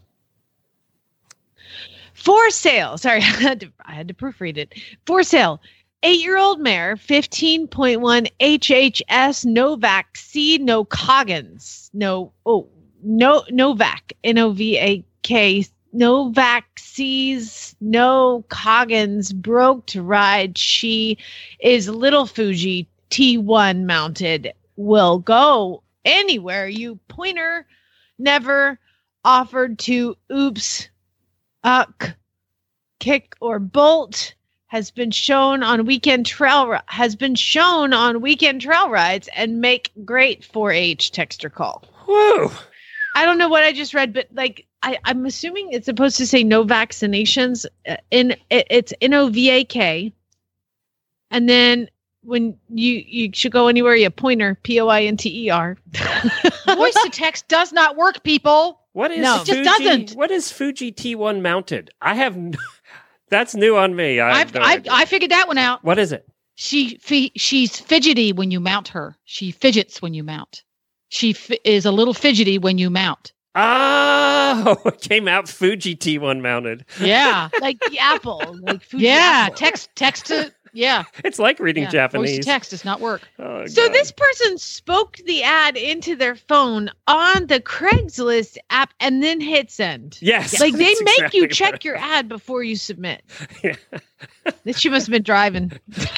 For sale. Sorry, I had to, I had to proofread it. For sale. Eight-year-old mare, fifteen point one H H S, Novak C, no Coggins. No, oh, no, Novak, N O V A K, Novak C's, no Coggins, broke to ride. She is Little Fuji T one mounted, will go anywhere you pointer, never offered to oops, uck, kick, or bolt. Has been shown on weekend trail ri- has been shown on weekend trail rides and make great four H text or call. Whoa! I don't know what I just read, but like I, I'm assuming it's supposed to say no vaccinations. Uh, in it, it's N O V A K, and then when you you should go anywhere, you pointer P O I N T E R. Voice to text does not work, people. What is No. It just Fuji, doesn't. What is Fuji T one mounted? I have. n- That's new on me. I, have I've, no I've, idea. I figured that one out. What is it? She fi- she's fidgety when you mount her. She fidgets when you mount. She fi- is a little fidgety when you mount. Oh, it came out Fuji T one mounted. Yeah, Like the apple, like Fuji yeah. apple. Text text to yeah. It's like reading yeah. Voice Japanese. to text does not work. Oh, So God. this person spoke the ad into their phone on the Craigslist app and then hit send. Yes, Like they that's make exactly you what check it your ad before you submit. Yeah. That she must have been driving.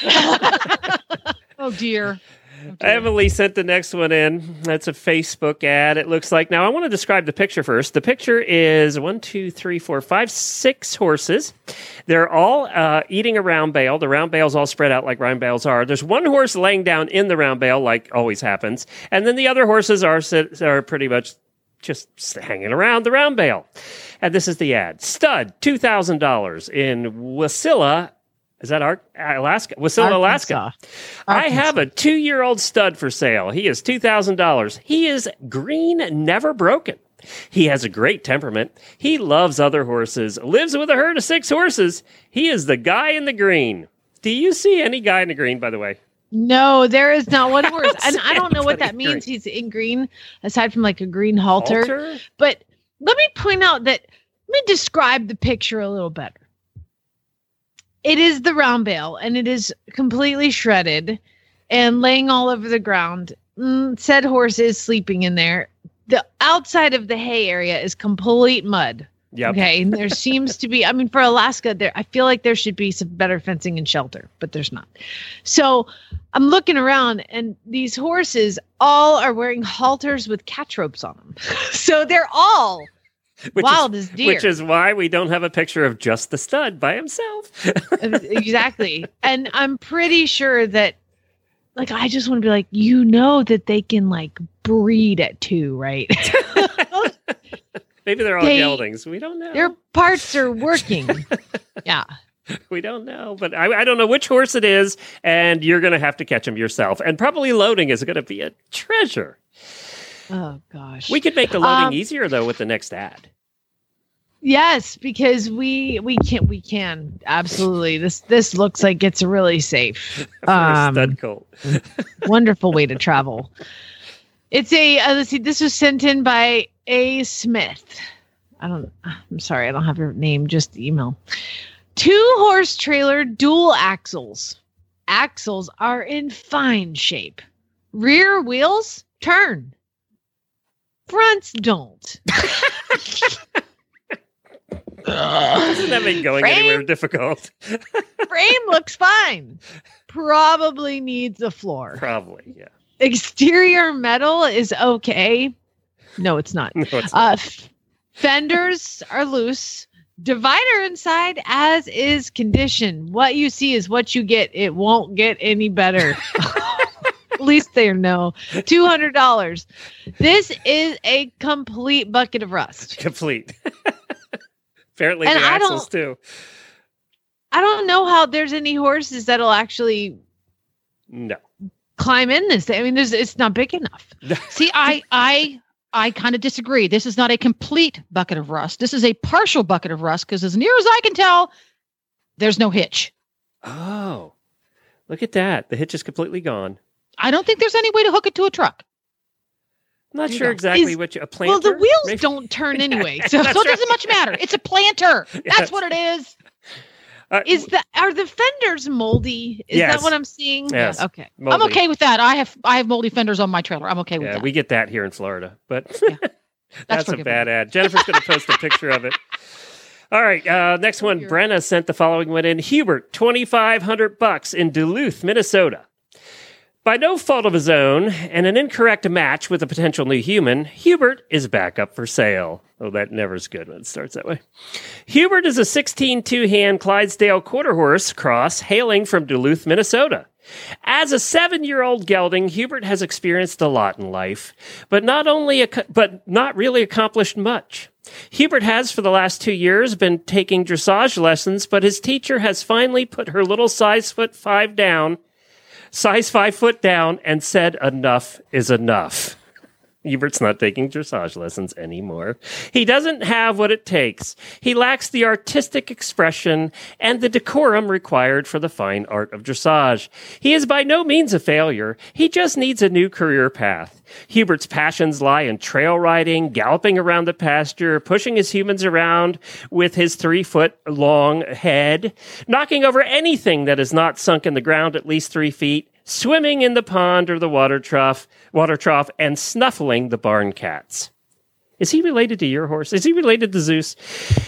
Oh dear. Emily sent the next one in. That's a Facebook ad, it looks like. Now, I want to describe the picture first. The picture is one, two, three, four, five, six horses. They're all uh, eating a round bale. The round bale's all spread out like round bales are. There's one horse laying down in the round bale, like always happens. And then the other horses are, sit- are pretty much just hanging around the round bale. And this is the ad. Stud, two thousand dollars in Wasilla. Is that Ar- Alaska? Wasilla, Alaska. Arkansas. I have a two-year-old stud for sale. He is two thousand dollars. He is green, never broken. He has a great temperament. He loves other horses, lives with a herd of six horses. He is the guy in the green. Do you see any guy in the green, by the way? No, there is not one horse. don't And see I don't know what anybody that in means. green. He's in green, aside from like a green halter. Halter? But let me point out that, let me describe the picture a little better. It is the round bale, and it is completely shredded and laying all over the ground. Mm, said horse is sleeping in there. The outside of the hay area is complete mud. Yep. Okay. And there seems to be, I mean, for Alaska, there, I feel like there should be some better fencing and shelter, but there's not. So I'm looking around, and these horses all are wearing halters with catch ropes on them. So they're all Which Wild is, as deer. Which is why we don't have a picture of just the stud by himself. Exactly. And I'm pretty sure that, like, I just want to be like, you know that they can, like, breed at two, right? Maybe they're all They- geldings. We don't know. Their parts are working. Yeah. We don't know. But I, I don't know which horse it is, and you're going to have to catch him yourself. And probably loading is going to be a treasure. Oh, gosh. We could make the loading Um, easier, though, with the next ad. Yes, because we we can we can absolutely. This this looks like it's really safe. For a Um, stud colt. wonderful way to travel. It's a uh, let's see. This was sent in by A. Smith. I don't. I'm sorry, I don't have your name. Just the email. Two horse trailer dual axles. Axles are in fine shape. Rear wheels turn. Fronts don't. Doesn't that make going Frame- anywhere difficult? Frame looks fine. Probably needs a floor. Probably, yeah. Exterior metal is okay. No, it's not. No, it's Uh, f- fenders are loose. Divider inside, as is condition. What you see is what you get. It won't get any better. At least they know. two hundred dollars. This is a complete bucket of rust. Complete. Apparently And the I axles, don't- too. I don't know how there's any horses that'll actually No. climb in this thing. I mean, there's it's not big enough. See, I I I kind of disagree. This is not a complete bucket of rust. This is a partial bucket of rust because, as near as I can tell, there's no hitch. Oh, look at that. The hitch is completely gone. I don't think there's any way to hook it to a truck. I'm not There you sure go. exactly Is- which a planter. Well, the wheels Maybe- don't turn anyway. So, So it doesn't much matter. It's a planter. That's Yes. what it is. Uh, is the are the fenders moldy? Is Yes. that what I'm seeing? Yes. Okay. I'm moldy. okay with that. I have I have moldy fenders on my trailer. I'm okay with Yeah, that. we get that here in Florida, but that's, That's a forgivable. bad ad. Jennifer's going to post a picture of it. All right, uh, next one. Brenna sent the following one in. Hubert, twenty-five hundred bucks in Duluth, Minnesota. By no fault of his own and an incorrect match with a potential new human, Hubert is back up for sale. Oh, that never's good when it starts that way. Hubert is a sixteen two-hand Clydesdale quarter horse cross hailing from Duluth, Minnesota. As a seven-year-old gelding, Hubert has experienced a lot in life, but not only ac- but not really accomplished much. Hubert has, for the last two years, been taking dressage lessons, but his teacher has finally put her little size foot five down, size five foot down, and said enough is enough. Hubert's not taking dressage lessons anymore. He doesn't have what it takes. He lacks the artistic expression and the decorum required for the fine art of dressage. He is by no means a failure. He just needs a new career path. Hubert's passions lie in trail riding, galloping around the pasture, pushing his humans around with his three-foot-long head, knocking over anything that is not sunk in the ground at least three feet, swimming in the pond or the water trough, water trough, and snuffling the barn cats. Is he related to your horse? Is he related to Zeus?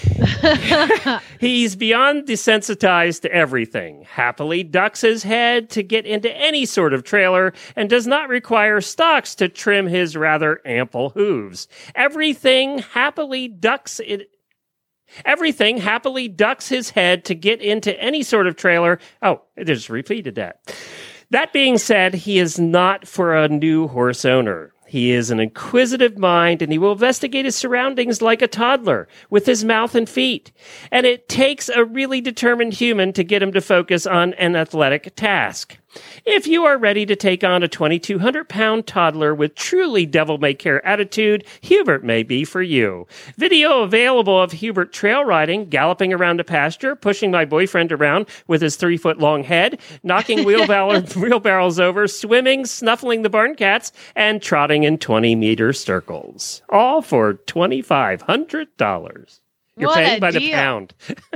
He's beyond desensitized to everything, happily ducks his head to get into any sort of trailer, and does not require stocks to trim his rather ample hooves. Everything happily ducks it. Everything happily ducks his head to get into any sort of trailer. Oh, I just repeated that. That being said, he is not for a new horse owner. He is an inquisitive mind, and he will investigate his surroundings like a toddler, with his mouth and feet. And it takes a really determined human to get him to focus on an athletic task. If you are ready to take on a twenty-two hundred pound toddler with truly devil-may-care attitude, Hubert may be for you. Video available of Hubert trail riding, galloping around a pasture, pushing my boyfriend around with his three-foot-long head, knocking wheelbarrow- wheelbarrows over, swimming, snuffling the barn cats, and trotting in twenty-meter circles. All for twenty-five hundred dollars. You're What paying a by the deal. pound.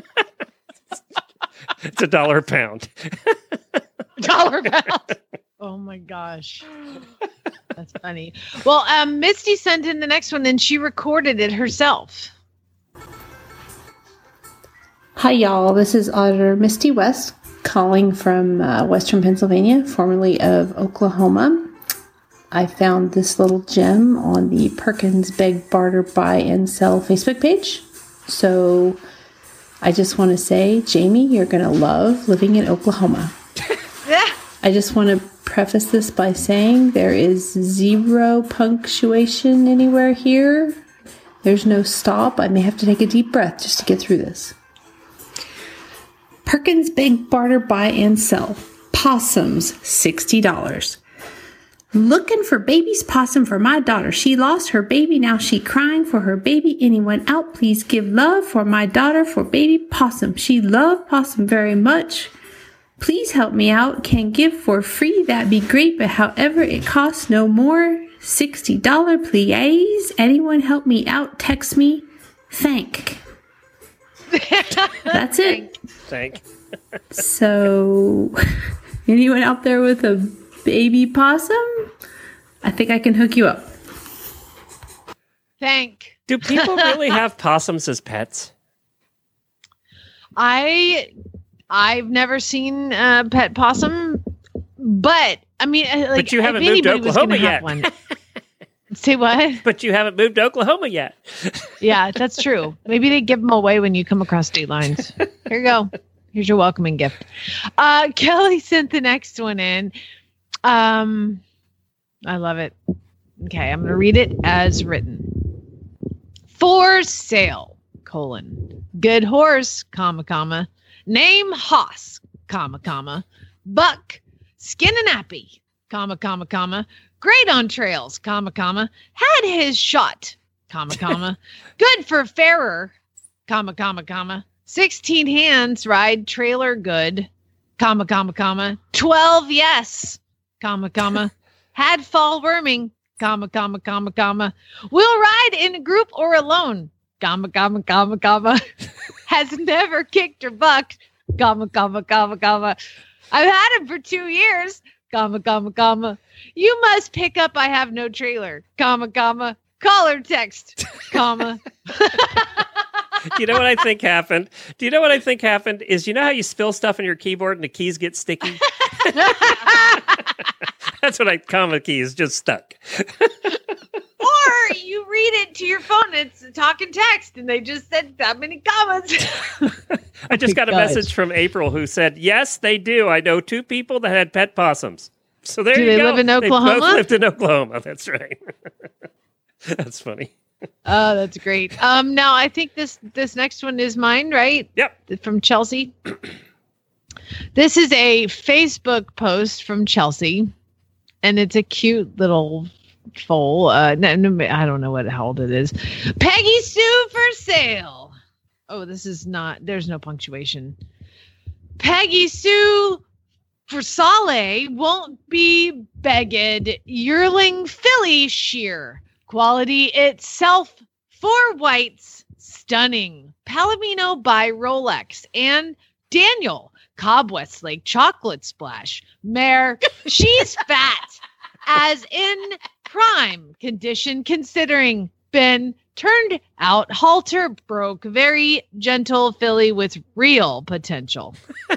It's a dollar a pound. Dollar pound. Oh my gosh. That's funny. Well, um, Misty sent in the next one and she recorded it herself. Hi, y'all. This is Auditor Misty West calling from uh, Western Pennsylvania, formerly of Oklahoma. I found this little gem on the Perkins Beg, Barter, Buy, and Sell Facebook page. So I just want to say, Jamie, you're going to love living in Oklahoma. I just want to preface this by saying there is zero punctuation anywhere here. There's no stop. I may have to take a deep breath just to get through this. Perkins Beg, Barter, Buy, and Sell. Possums, sixty dollars. Looking for baby's possum for my daughter. She lost her baby. Now she crying for her baby. Anyone out? Please give love for my daughter for baby possum. She loved possum very much. Please help me out. Can give for free. That'd be great. But however, it costs no more. sixty dollars, please. Anyone help me out? Text me. Thank. That's it. Thank. So, anyone out there with a baby possum? I think I can hook you up. Thank. Do people really have possums as pets? I, I've never seen a pet possum, but I mean, like, but you haven't if moved to anybody was Oklahoma gonna have yet. one- Say what? But you haven't moved to Oklahoma yet. Yeah, that's true. Maybe they give them away when you come across state lines. Here you go. Here's your welcoming gift. Uh, Kelly sent the next one in. Um, I love it. Okay, I'm going to read it as written. For sale, colon. Good horse, comma, comma. Name Hoss, comma, comma. Buck, skin and nappy, comma, comma, comma. Great on trails, comma, comma. Had his shot, comma, comma. Good for fairer, comma, comma, comma. sixteen hands, ride trailer good, comma, comma, comma. twelve yes, comma, comma. Had fall worming, comma, comma, comma, comma. Will ride in a group or alone, comma, comma, comma, comma. Has never kicked or bucked, comma, comma, comma, comma. I've had him for two years, comma, comma, comma. You must pick up, I have no trailer, comma, comma. Call or text, comma. Do you know what I think happened? Do you know what I think happened? Is you know how you spill stuff on your keyboard and the keys get sticky? That's what I, comma keys just stuck. Or you read it to your phone, it's talk and text, and they just said that many commas. I just Oh got a my message gosh. from April who said, yes, they do. I know two people that had pet possums. So there Do you they go. live in They Oklahoma? both lived in Oklahoma. That's right. That's funny. Oh, that's great. Um, now I think this this next one is mine, right? Yep. From Chelsea. This is a Facebook post from Chelsea, and it's a cute little foal. Uh, no, no, I don't know what how old it is. Peggy Sue for sale. Oh, this is not. There's no punctuation. Peggy Sue for Sale won't be begged. Yearling filly shear. Quality itself. Four whites. Stunning. Palomino by Rolex. And Daniel. Cobb Westlake Chocolate Splash. Mare. She's fat. As in prime condition considering. Been turned out. Halter broke. Very gentle filly with real potential.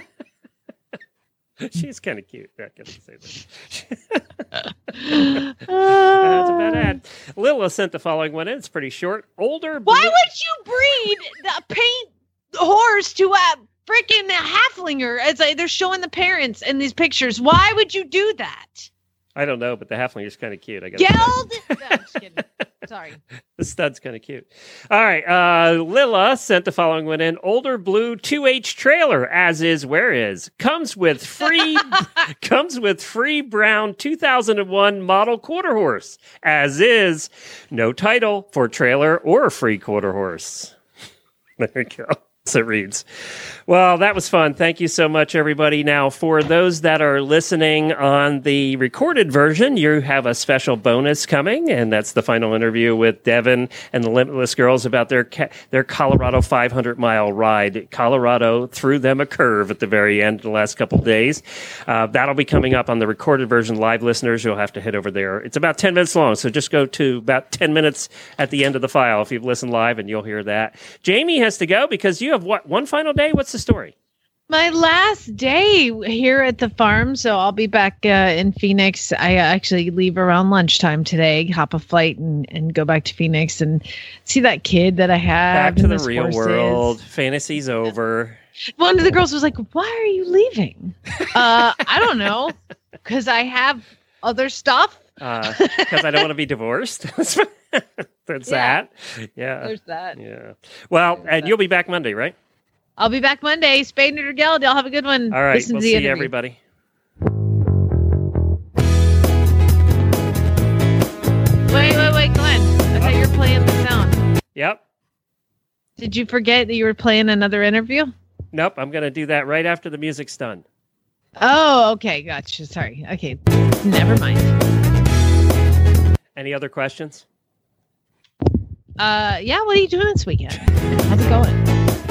She's kind of cute. I can say that. That's a bad ad. Lila sent the following one in. It's pretty short. Older. Why would you breed the paint horse to a freaking halflinger? As like they're showing the parents in these pictures. Why would you do that? I don't know, but the halfling is kind of cute. I guess. Geld? No, I'm just kidding. Sorry. The stud's kind of cute. All right. Uh, Lila sent the following one in. Older blue two H trailer, as is, where is. Comes with free comes with free brown two thousand one model quarter horse, as is. No title for trailer or free quarter horse. There you go. So it reads. Well, that was fun. Thank you so much, everybody. Now, for those that are listening on the recorded version, you have a special bonus coming, and that's the final interview with Devin and the Limitless Girls about their ca- their Colorado five hundred mile ride. Colorado threw them a curve at the very end of the last couple of days. Uh, that'll be coming up on the recorded version. Live listeners, you'll have to head over there. It's about ten minutes long, so just go to about ten minutes at the end of the file if you've listened live, and you'll hear that. Jamie has to go because you have what, one final day? What's the story? My last day here at the farm, so I'll be back uh, in Phoenix. I actually leave around lunchtime today, hop a flight and, and go back to Phoenix and see that kid that I have. Back to and the real horses. world. Fantasy's over. One of the girls was like, "Why are you leaving?" uh, I don't know, because I have other stuff. Because uh, I don't want to be divorced. That's yeah. that. Yeah. There's that. Yeah. Well, There's and that. You'll be back Monday, right? I'll be back Monday. Spade, neuter, geld. Y'all have a good one. All right. Listen We'll to the see interview. everybody. Wait, wait, wait, Glenn. I thought you were playing the sound. Yep. Did you forget that you were playing another interview? Nope. I'm going to do that right after the music's done. Oh, okay. Gotcha. Sorry. Okay. Never mind. Any other questions? Uh, yeah. What are you doing this weekend? How's it going?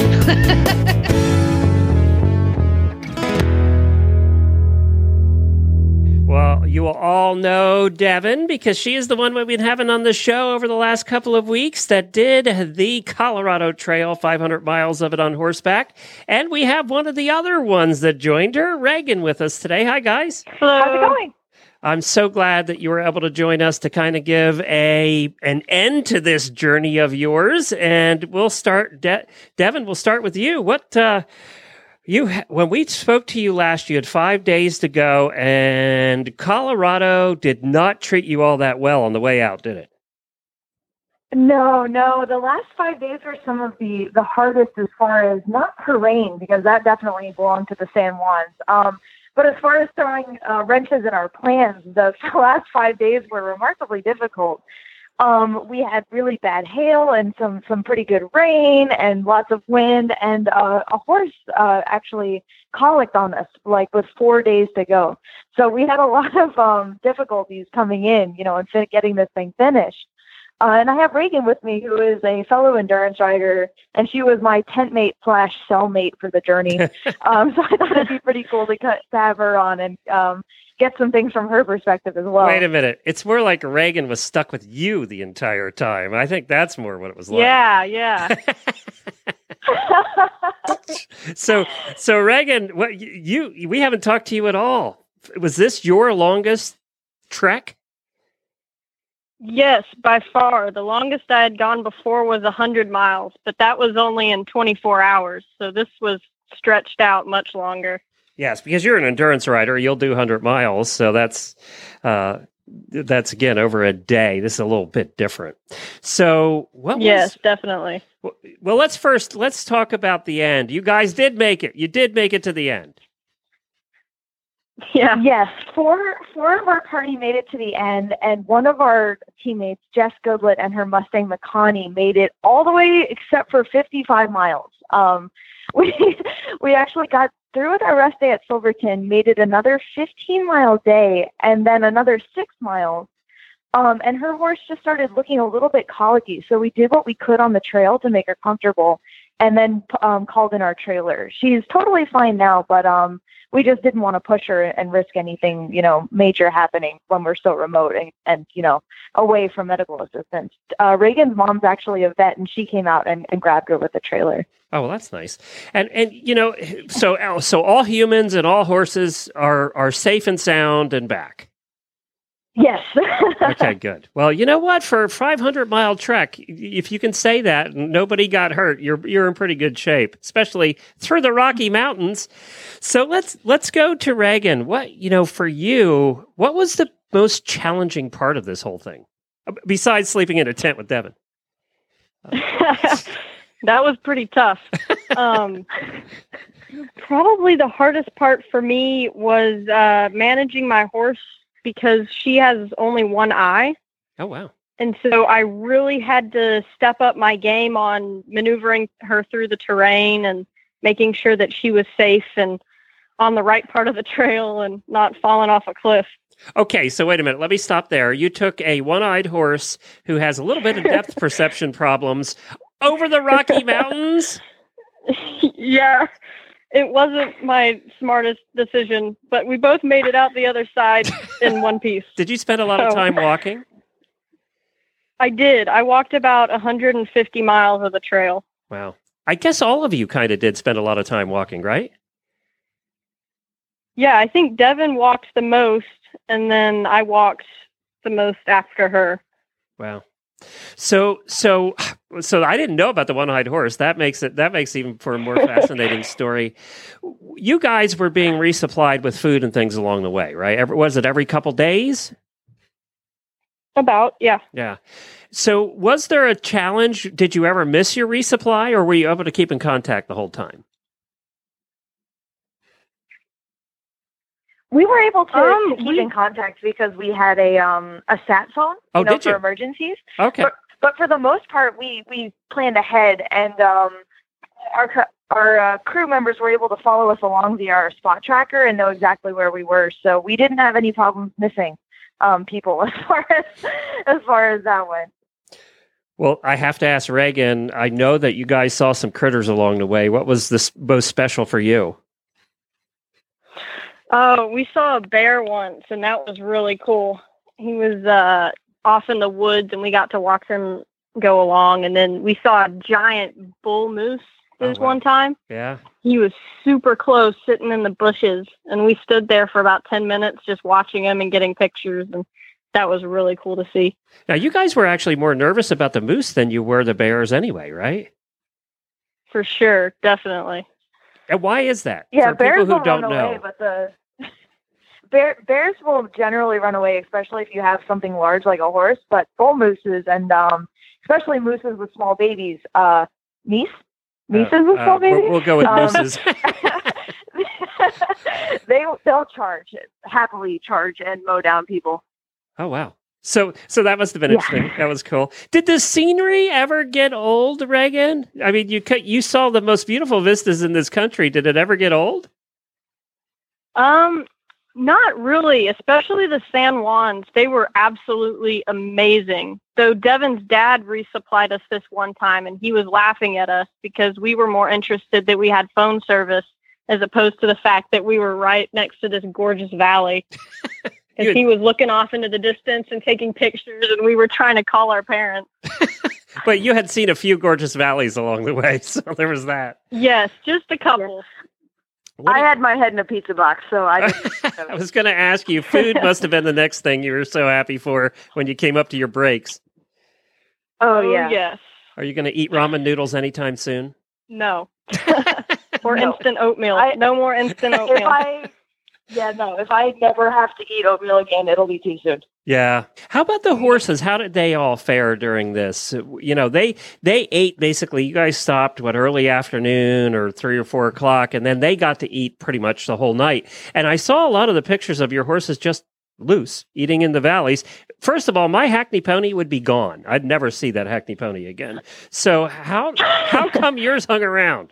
Well, you will all know Devin because she is the one we've been having on the show over the last couple of weeks that did the Colorado Trail, five hundred miles of it on horseback. And we have one of the other ones that joined her, Reagan, with us today. Hi, guys. Hello. How's it going? I'm so glad that you were able to join us to kind of give a an end to this journey of yours. And we'll start, De- Devin, we'll start with you. What, uh, you, when we spoke to you last, you had five days to go, and Colorado did not treat you all that well on the way out, did it? No, no. The last five days were some of the, the hardest as far as not terrain, because that definitely belonged to the San Juans. Um, but as far as throwing uh, wrenches in our plans, the last five days were remarkably difficult. Um, we had really bad hail and some, some pretty good rain and lots of wind, and uh, a horse uh, actually colicked on us like with four days to go. So we had a lot of um, difficulties coming in, you know, and fin- getting this thing finished. Uh, and I have Reagan with me, who is a fellow endurance rider, and she was my tent mate slash cellmate for the journey. um, so I thought it'd be pretty cool to, cut, to have her on and um, get some things from her perspective as well. Wait a minute. It's more like Reagan was stuck with you the entire time. I think that's more what it was like. Yeah, yeah. so, so Reagan, what you, you we haven't talked to you at all. Was this your longest trek? Yes, by far. The longest I had gone before was one hundred miles, but that was only in twenty-four hours. So this was stretched out much longer. Yes, because you're an endurance rider, you'll do one hundred miles. So that's, uh, that's again, over a day. This is a little bit different. So what was... Yes, definitely. Well, let's first, let's talk about the end. You guys did make it. You did make it to the end. Yeah. Yes. Four four of our party made it to the end, and one of our teammates, Jess Goodlet, and her Mustang Makani made it all the way except for fifty-five miles. Um, we we actually got through with our rest day at Silverton, made it another fifteen mile day, and then another six miles. Um, and her horse just started looking a little bit colicky, so we did what we could on the trail to make her comfortable, and then um, called in our trailer. She's totally fine now, but um. we just didn't want to push her and risk anything, you know, major happening when we're so remote and, and you know, away from medical assistance. Uh, Reagan's mom's actually a vet, and she came out and, and grabbed her with the trailer. Oh, well, that's nice. And, and you know, so so all humans and all horses are, are safe and sound and back. Yes. Okay, good. Well, you know what? For a five hundred mile trek, if you can say that and nobody got hurt, you're you're in pretty good shape, especially through the Rocky Mountains. So let's let's go to Reagan. What, you know, for you, what was the most challenging part of this whole thing, besides sleeping in a tent with Devin? That was pretty tough. Um, probably the hardest part for me was uh, managing my horse, because she has only one eye. Oh, wow. And so I really had to step up my game on maneuvering her through the terrain and making sure that she was safe and on the right part of the trail and not falling off a cliff. Okay, so wait a minute. Let me stop there. You took a one-eyed horse who has a little bit of depth perception problems over the Rocky Mountains? Yeah. It wasn't my smartest decision, but we both made it out the other side in one piece. Did you spend a lot so, of time walking? I did. I walked about one hundred fifty miles of the trail. Wow. I guess all of you kind of did spend a lot of time walking, right? Yeah, I think Devin walked the most, and then I walked the most after her. Wow. So, so, so I didn't know about the one-eyed horse. That makes it, that makes even for a more fascinating story. You guys were being resupplied with food and things along the way, right? Every, was it every couple days? About, yeah. Yeah. So was there a challenge? Did you ever miss your resupply, or were you able to keep in contact the whole time? We were able to, Um, to keep we- in contact because we had a um a sat phone, you Oh, know, did for you? emergencies. Okay. But, but for the most part, we we planned ahead, and um our co- our uh, crew members were able to follow us along via our spot tracker and know exactly where we were. So we didn't have any problems missing um people as far as as far as that went. Well, I have to ask Reagan, I know that you guys saw some critters along the way. What was this most special for you? Oh, we saw a bear once, and that was really cool. He was uh, off in the woods, and we got to watch him go along. And then we saw a giant bull moose this Oh, wow. one time. Yeah. He was super close, sitting in the bushes, and we stood there for about ten minutes just watching him and getting pictures, and that was really cool to see. Now, you guys were actually more nervous about the moose than you were the bears anyway, right? For sure, definitely. And why is that? Yeah, For bears people will who don't run know. away, but the bear, bears will generally run away, especially if you have something large like a horse. But bull mooses and um, especially mooses with small babies, uh, meese, meeses Uh, with small uh, babies. we'll, we'll go with um, mooses. they they'll charge happily, charge and mow down people. Oh, wow. So, so that must have been Yeah. interesting. That was cool. Did the scenery ever get old, Reagan? I mean, you cut, you saw the most beautiful vistas in this country. Did it ever get old? Um, not really, especially the San Juans. They were absolutely amazing. Though Devin's dad resupplied us this one time, and he was laughing at us because we were more interested that we had phone service as opposed to the fact that we were right next to this gorgeous valley. You- And he was looking off into the distance and taking pictures, and we were trying to call our parents. But you had seen a few gorgeous valleys along the way, so there was that. Yes, just a couple. I had my head in a pizza box, so I didn't I was going to ask you, food must have been the next thing you were so happy for when you came up to your breaks. Oh, Oh, yeah. yes. Are you going to eat ramen noodles anytime soon? No. or No. instant oatmeal. I- no more instant If oatmeal. I, yeah, no, if I never have to eat oatmeal again, it'll be too soon. Yeah. How about the horses? How did they all fare during this? You know, they they ate basically. You guys stopped what early afternoon or three or four o'clock, and then they got to eat pretty much the whole night. And I saw a lot of the pictures of your horses just loose eating in the valleys. First of all, my Hackney pony would be gone. I'd never see that Hackney pony again. So how how come yours hung around?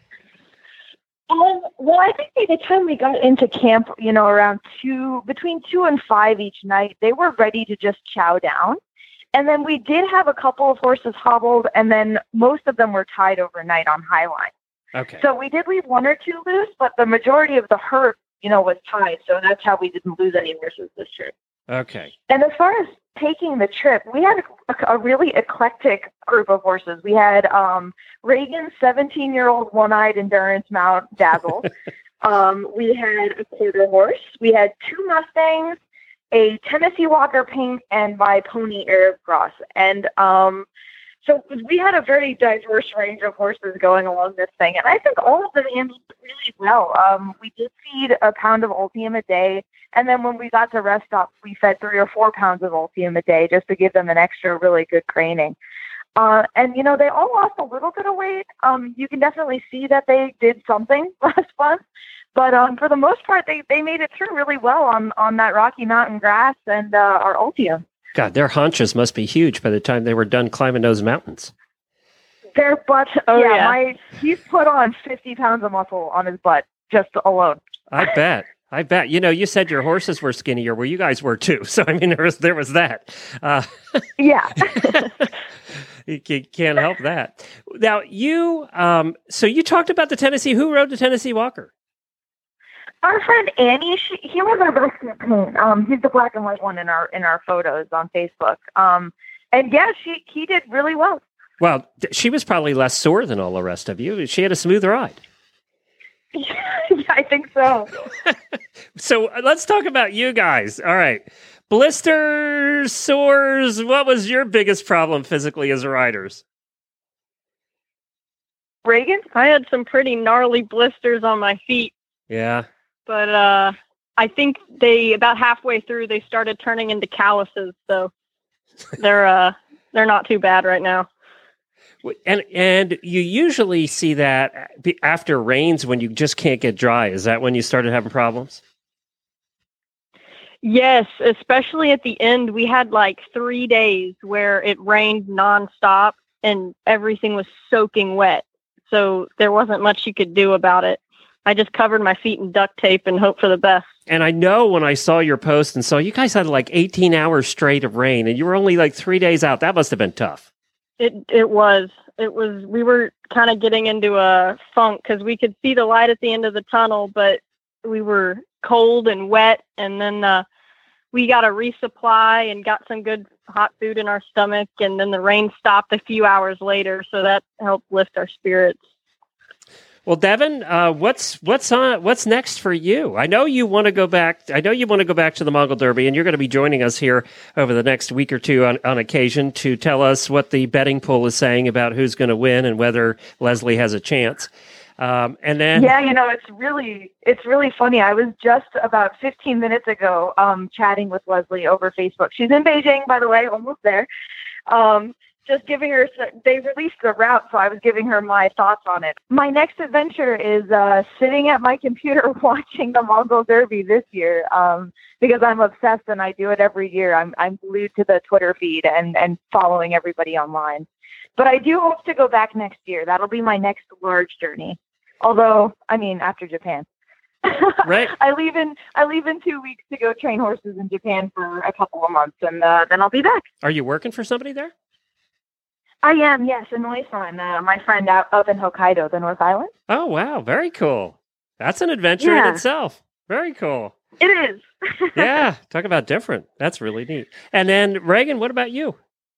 Um, well, I think by the time we got into camp, you know, around two, between two and five each night, they were ready to just chow down. And then we did have a couple of horses hobbled, and then most of them were tied overnight on high line. Okay. So we did leave one or two loose, but the majority of the herd, you know, was tied. So that's how we didn't lose any horses this trip. Okay. And as far as taking the trip, we had a, a really eclectic group of horses. We had um, Reagan's seventeen-year-old one-eyed endurance mount, Dazzle. um, we had a quarter horse. We had two Mustangs, a Tennessee Walker Pink, and my pony Arab Cross. And um, so we had a very diverse range of horses going along this thing. And I think all of them handled it really well. Um, we did feed a pound of Ultium a day. And then when we got to rest stops, we fed three or four pounds of Ultium a day just to give them an extra really good training. Uh, and, you know, they all lost a little bit of weight. Um, you can definitely see that they did something last month. But um, for the most part, they, they made it through really well on, on that Rocky Mountain grass and uh, our Ultium. God, their haunches must be huge by the time they were done climbing those mountains. Their butt, Oh, yeah, yeah. my he's put on fifty pounds of muscle on his butt just alone. I bet. I bet. You know, you said your horses were skinnier. Well, you guys were too. So, I mean, there was there was that. Uh, Yeah. you ca- can't help that. Now, you, um, so you talked about the Tennessee. Who rode the Tennessee Walker? Our friend Annie, she, he was our rescue paint. Um, he's the black and white one in our in our photos on Facebook. Um, and yeah, she he did really well. Well, th- she was probably less sore than all the rest of you. She had a smooth ride. Yeah, I think so. So uh, let's talk about you guys. All right. Blisters, sores. What was your biggest problem physically as riders? Reagan? I had some pretty gnarly blisters on my feet, Yeah. but uh, I think they about halfway through they started turning into calluses, so they're uh, they're not too bad right now. And and you usually see that after rains when you just can't get dry. Is that when you started having problems? Yes, especially at the end. We had like three days where it rained nonstop and everything was soaking wet. So there wasn't much you could do about it. I just covered my feet in duct tape and hoped for the best. And I know when I saw your post and saw you guys had like eighteen hours straight of rain and you were only like three days out. That must have been tough. It it was. It was. We were kind of getting into a funk because we could see the light at the end of the tunnel, but we were cold and wet. And then uh, we got a resupply and got some good hot food in our stomach. And then the rain stopped a few hours later, so that helped lift our spirits. Well, Devin, uh, what's what's on what's next for you? I know you want to go back. I know you want to go back to the Mongol Derby, and you're going to be joining us here over the next week or two on, on occasion to tell us what the betting pool is saying about who's going to win and whether Leslie has a chance. Um, and then, yeah, you know, it's really it's really funny. I was just about fifteen minutes ago um, chatting with Leslie over Facebook. She's in Beijing, by the way, almost there. Um, Just giving her, they released the route, so I was giving her my thoughts on it. My next adventure is uh, sitting at my computer watching the Mongol Derby this year um, because I'm obsessed and I do it every year. I'm I'm glued to the Twitter feed and, and following everybody online. But I do hope to go back next year. That'll be my next large journey. Although, I mean, after Japan. Right. I leave in I leave in two weeks to go train horses in Japan for a couple of months, and uh, then I'll be back. Are you working for somebody there? I am, yes, in Noisland. Uh, my friend out up in Hokkaido, the North Island. Oh, wow. Very cool. That's an adventure Yeah. in itself. Very cool. It is. Yeah. Talk about different. That's really neat. And then, Reagan, what about you?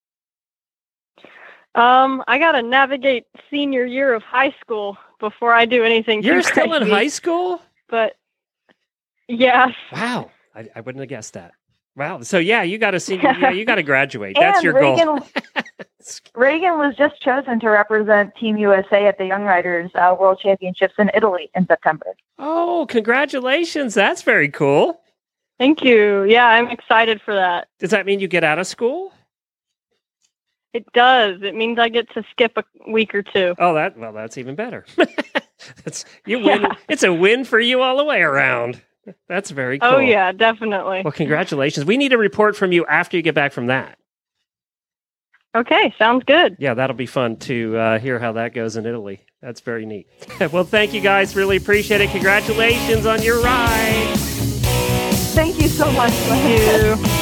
Um, I got to navigate senior year of high school before I do anything. You're too still in crazy. high school? But yeah. Wow. I, I wouldn't have guessed that. Wow. So, yeah, you got to see. Yeah, you got to graduate. That's And your Reagan, goal. Reagan was just chosen to represent Team U S A at the Young Riders uh, World Championships in Italy in September. Oh, congratulations. That's very cool. Thank you. Yeah, I'm excited for that. Does that mean you get out of school? It does. It means I get to skip a week or two. Oh, that well, that's even better. That's you win. Yeah. It's a win for you all the way around. That's very cool. Oh, yeah, definitely. Well, congratulations. We need a report from you after you get back from that. Okay, sounds good. Yeah, that'll be fun to uh, hear how that goes in Italy. That's very neat. Well, thank you guys. Really appreciate it. Congratulations on your ride. Thank you so much. Thank you.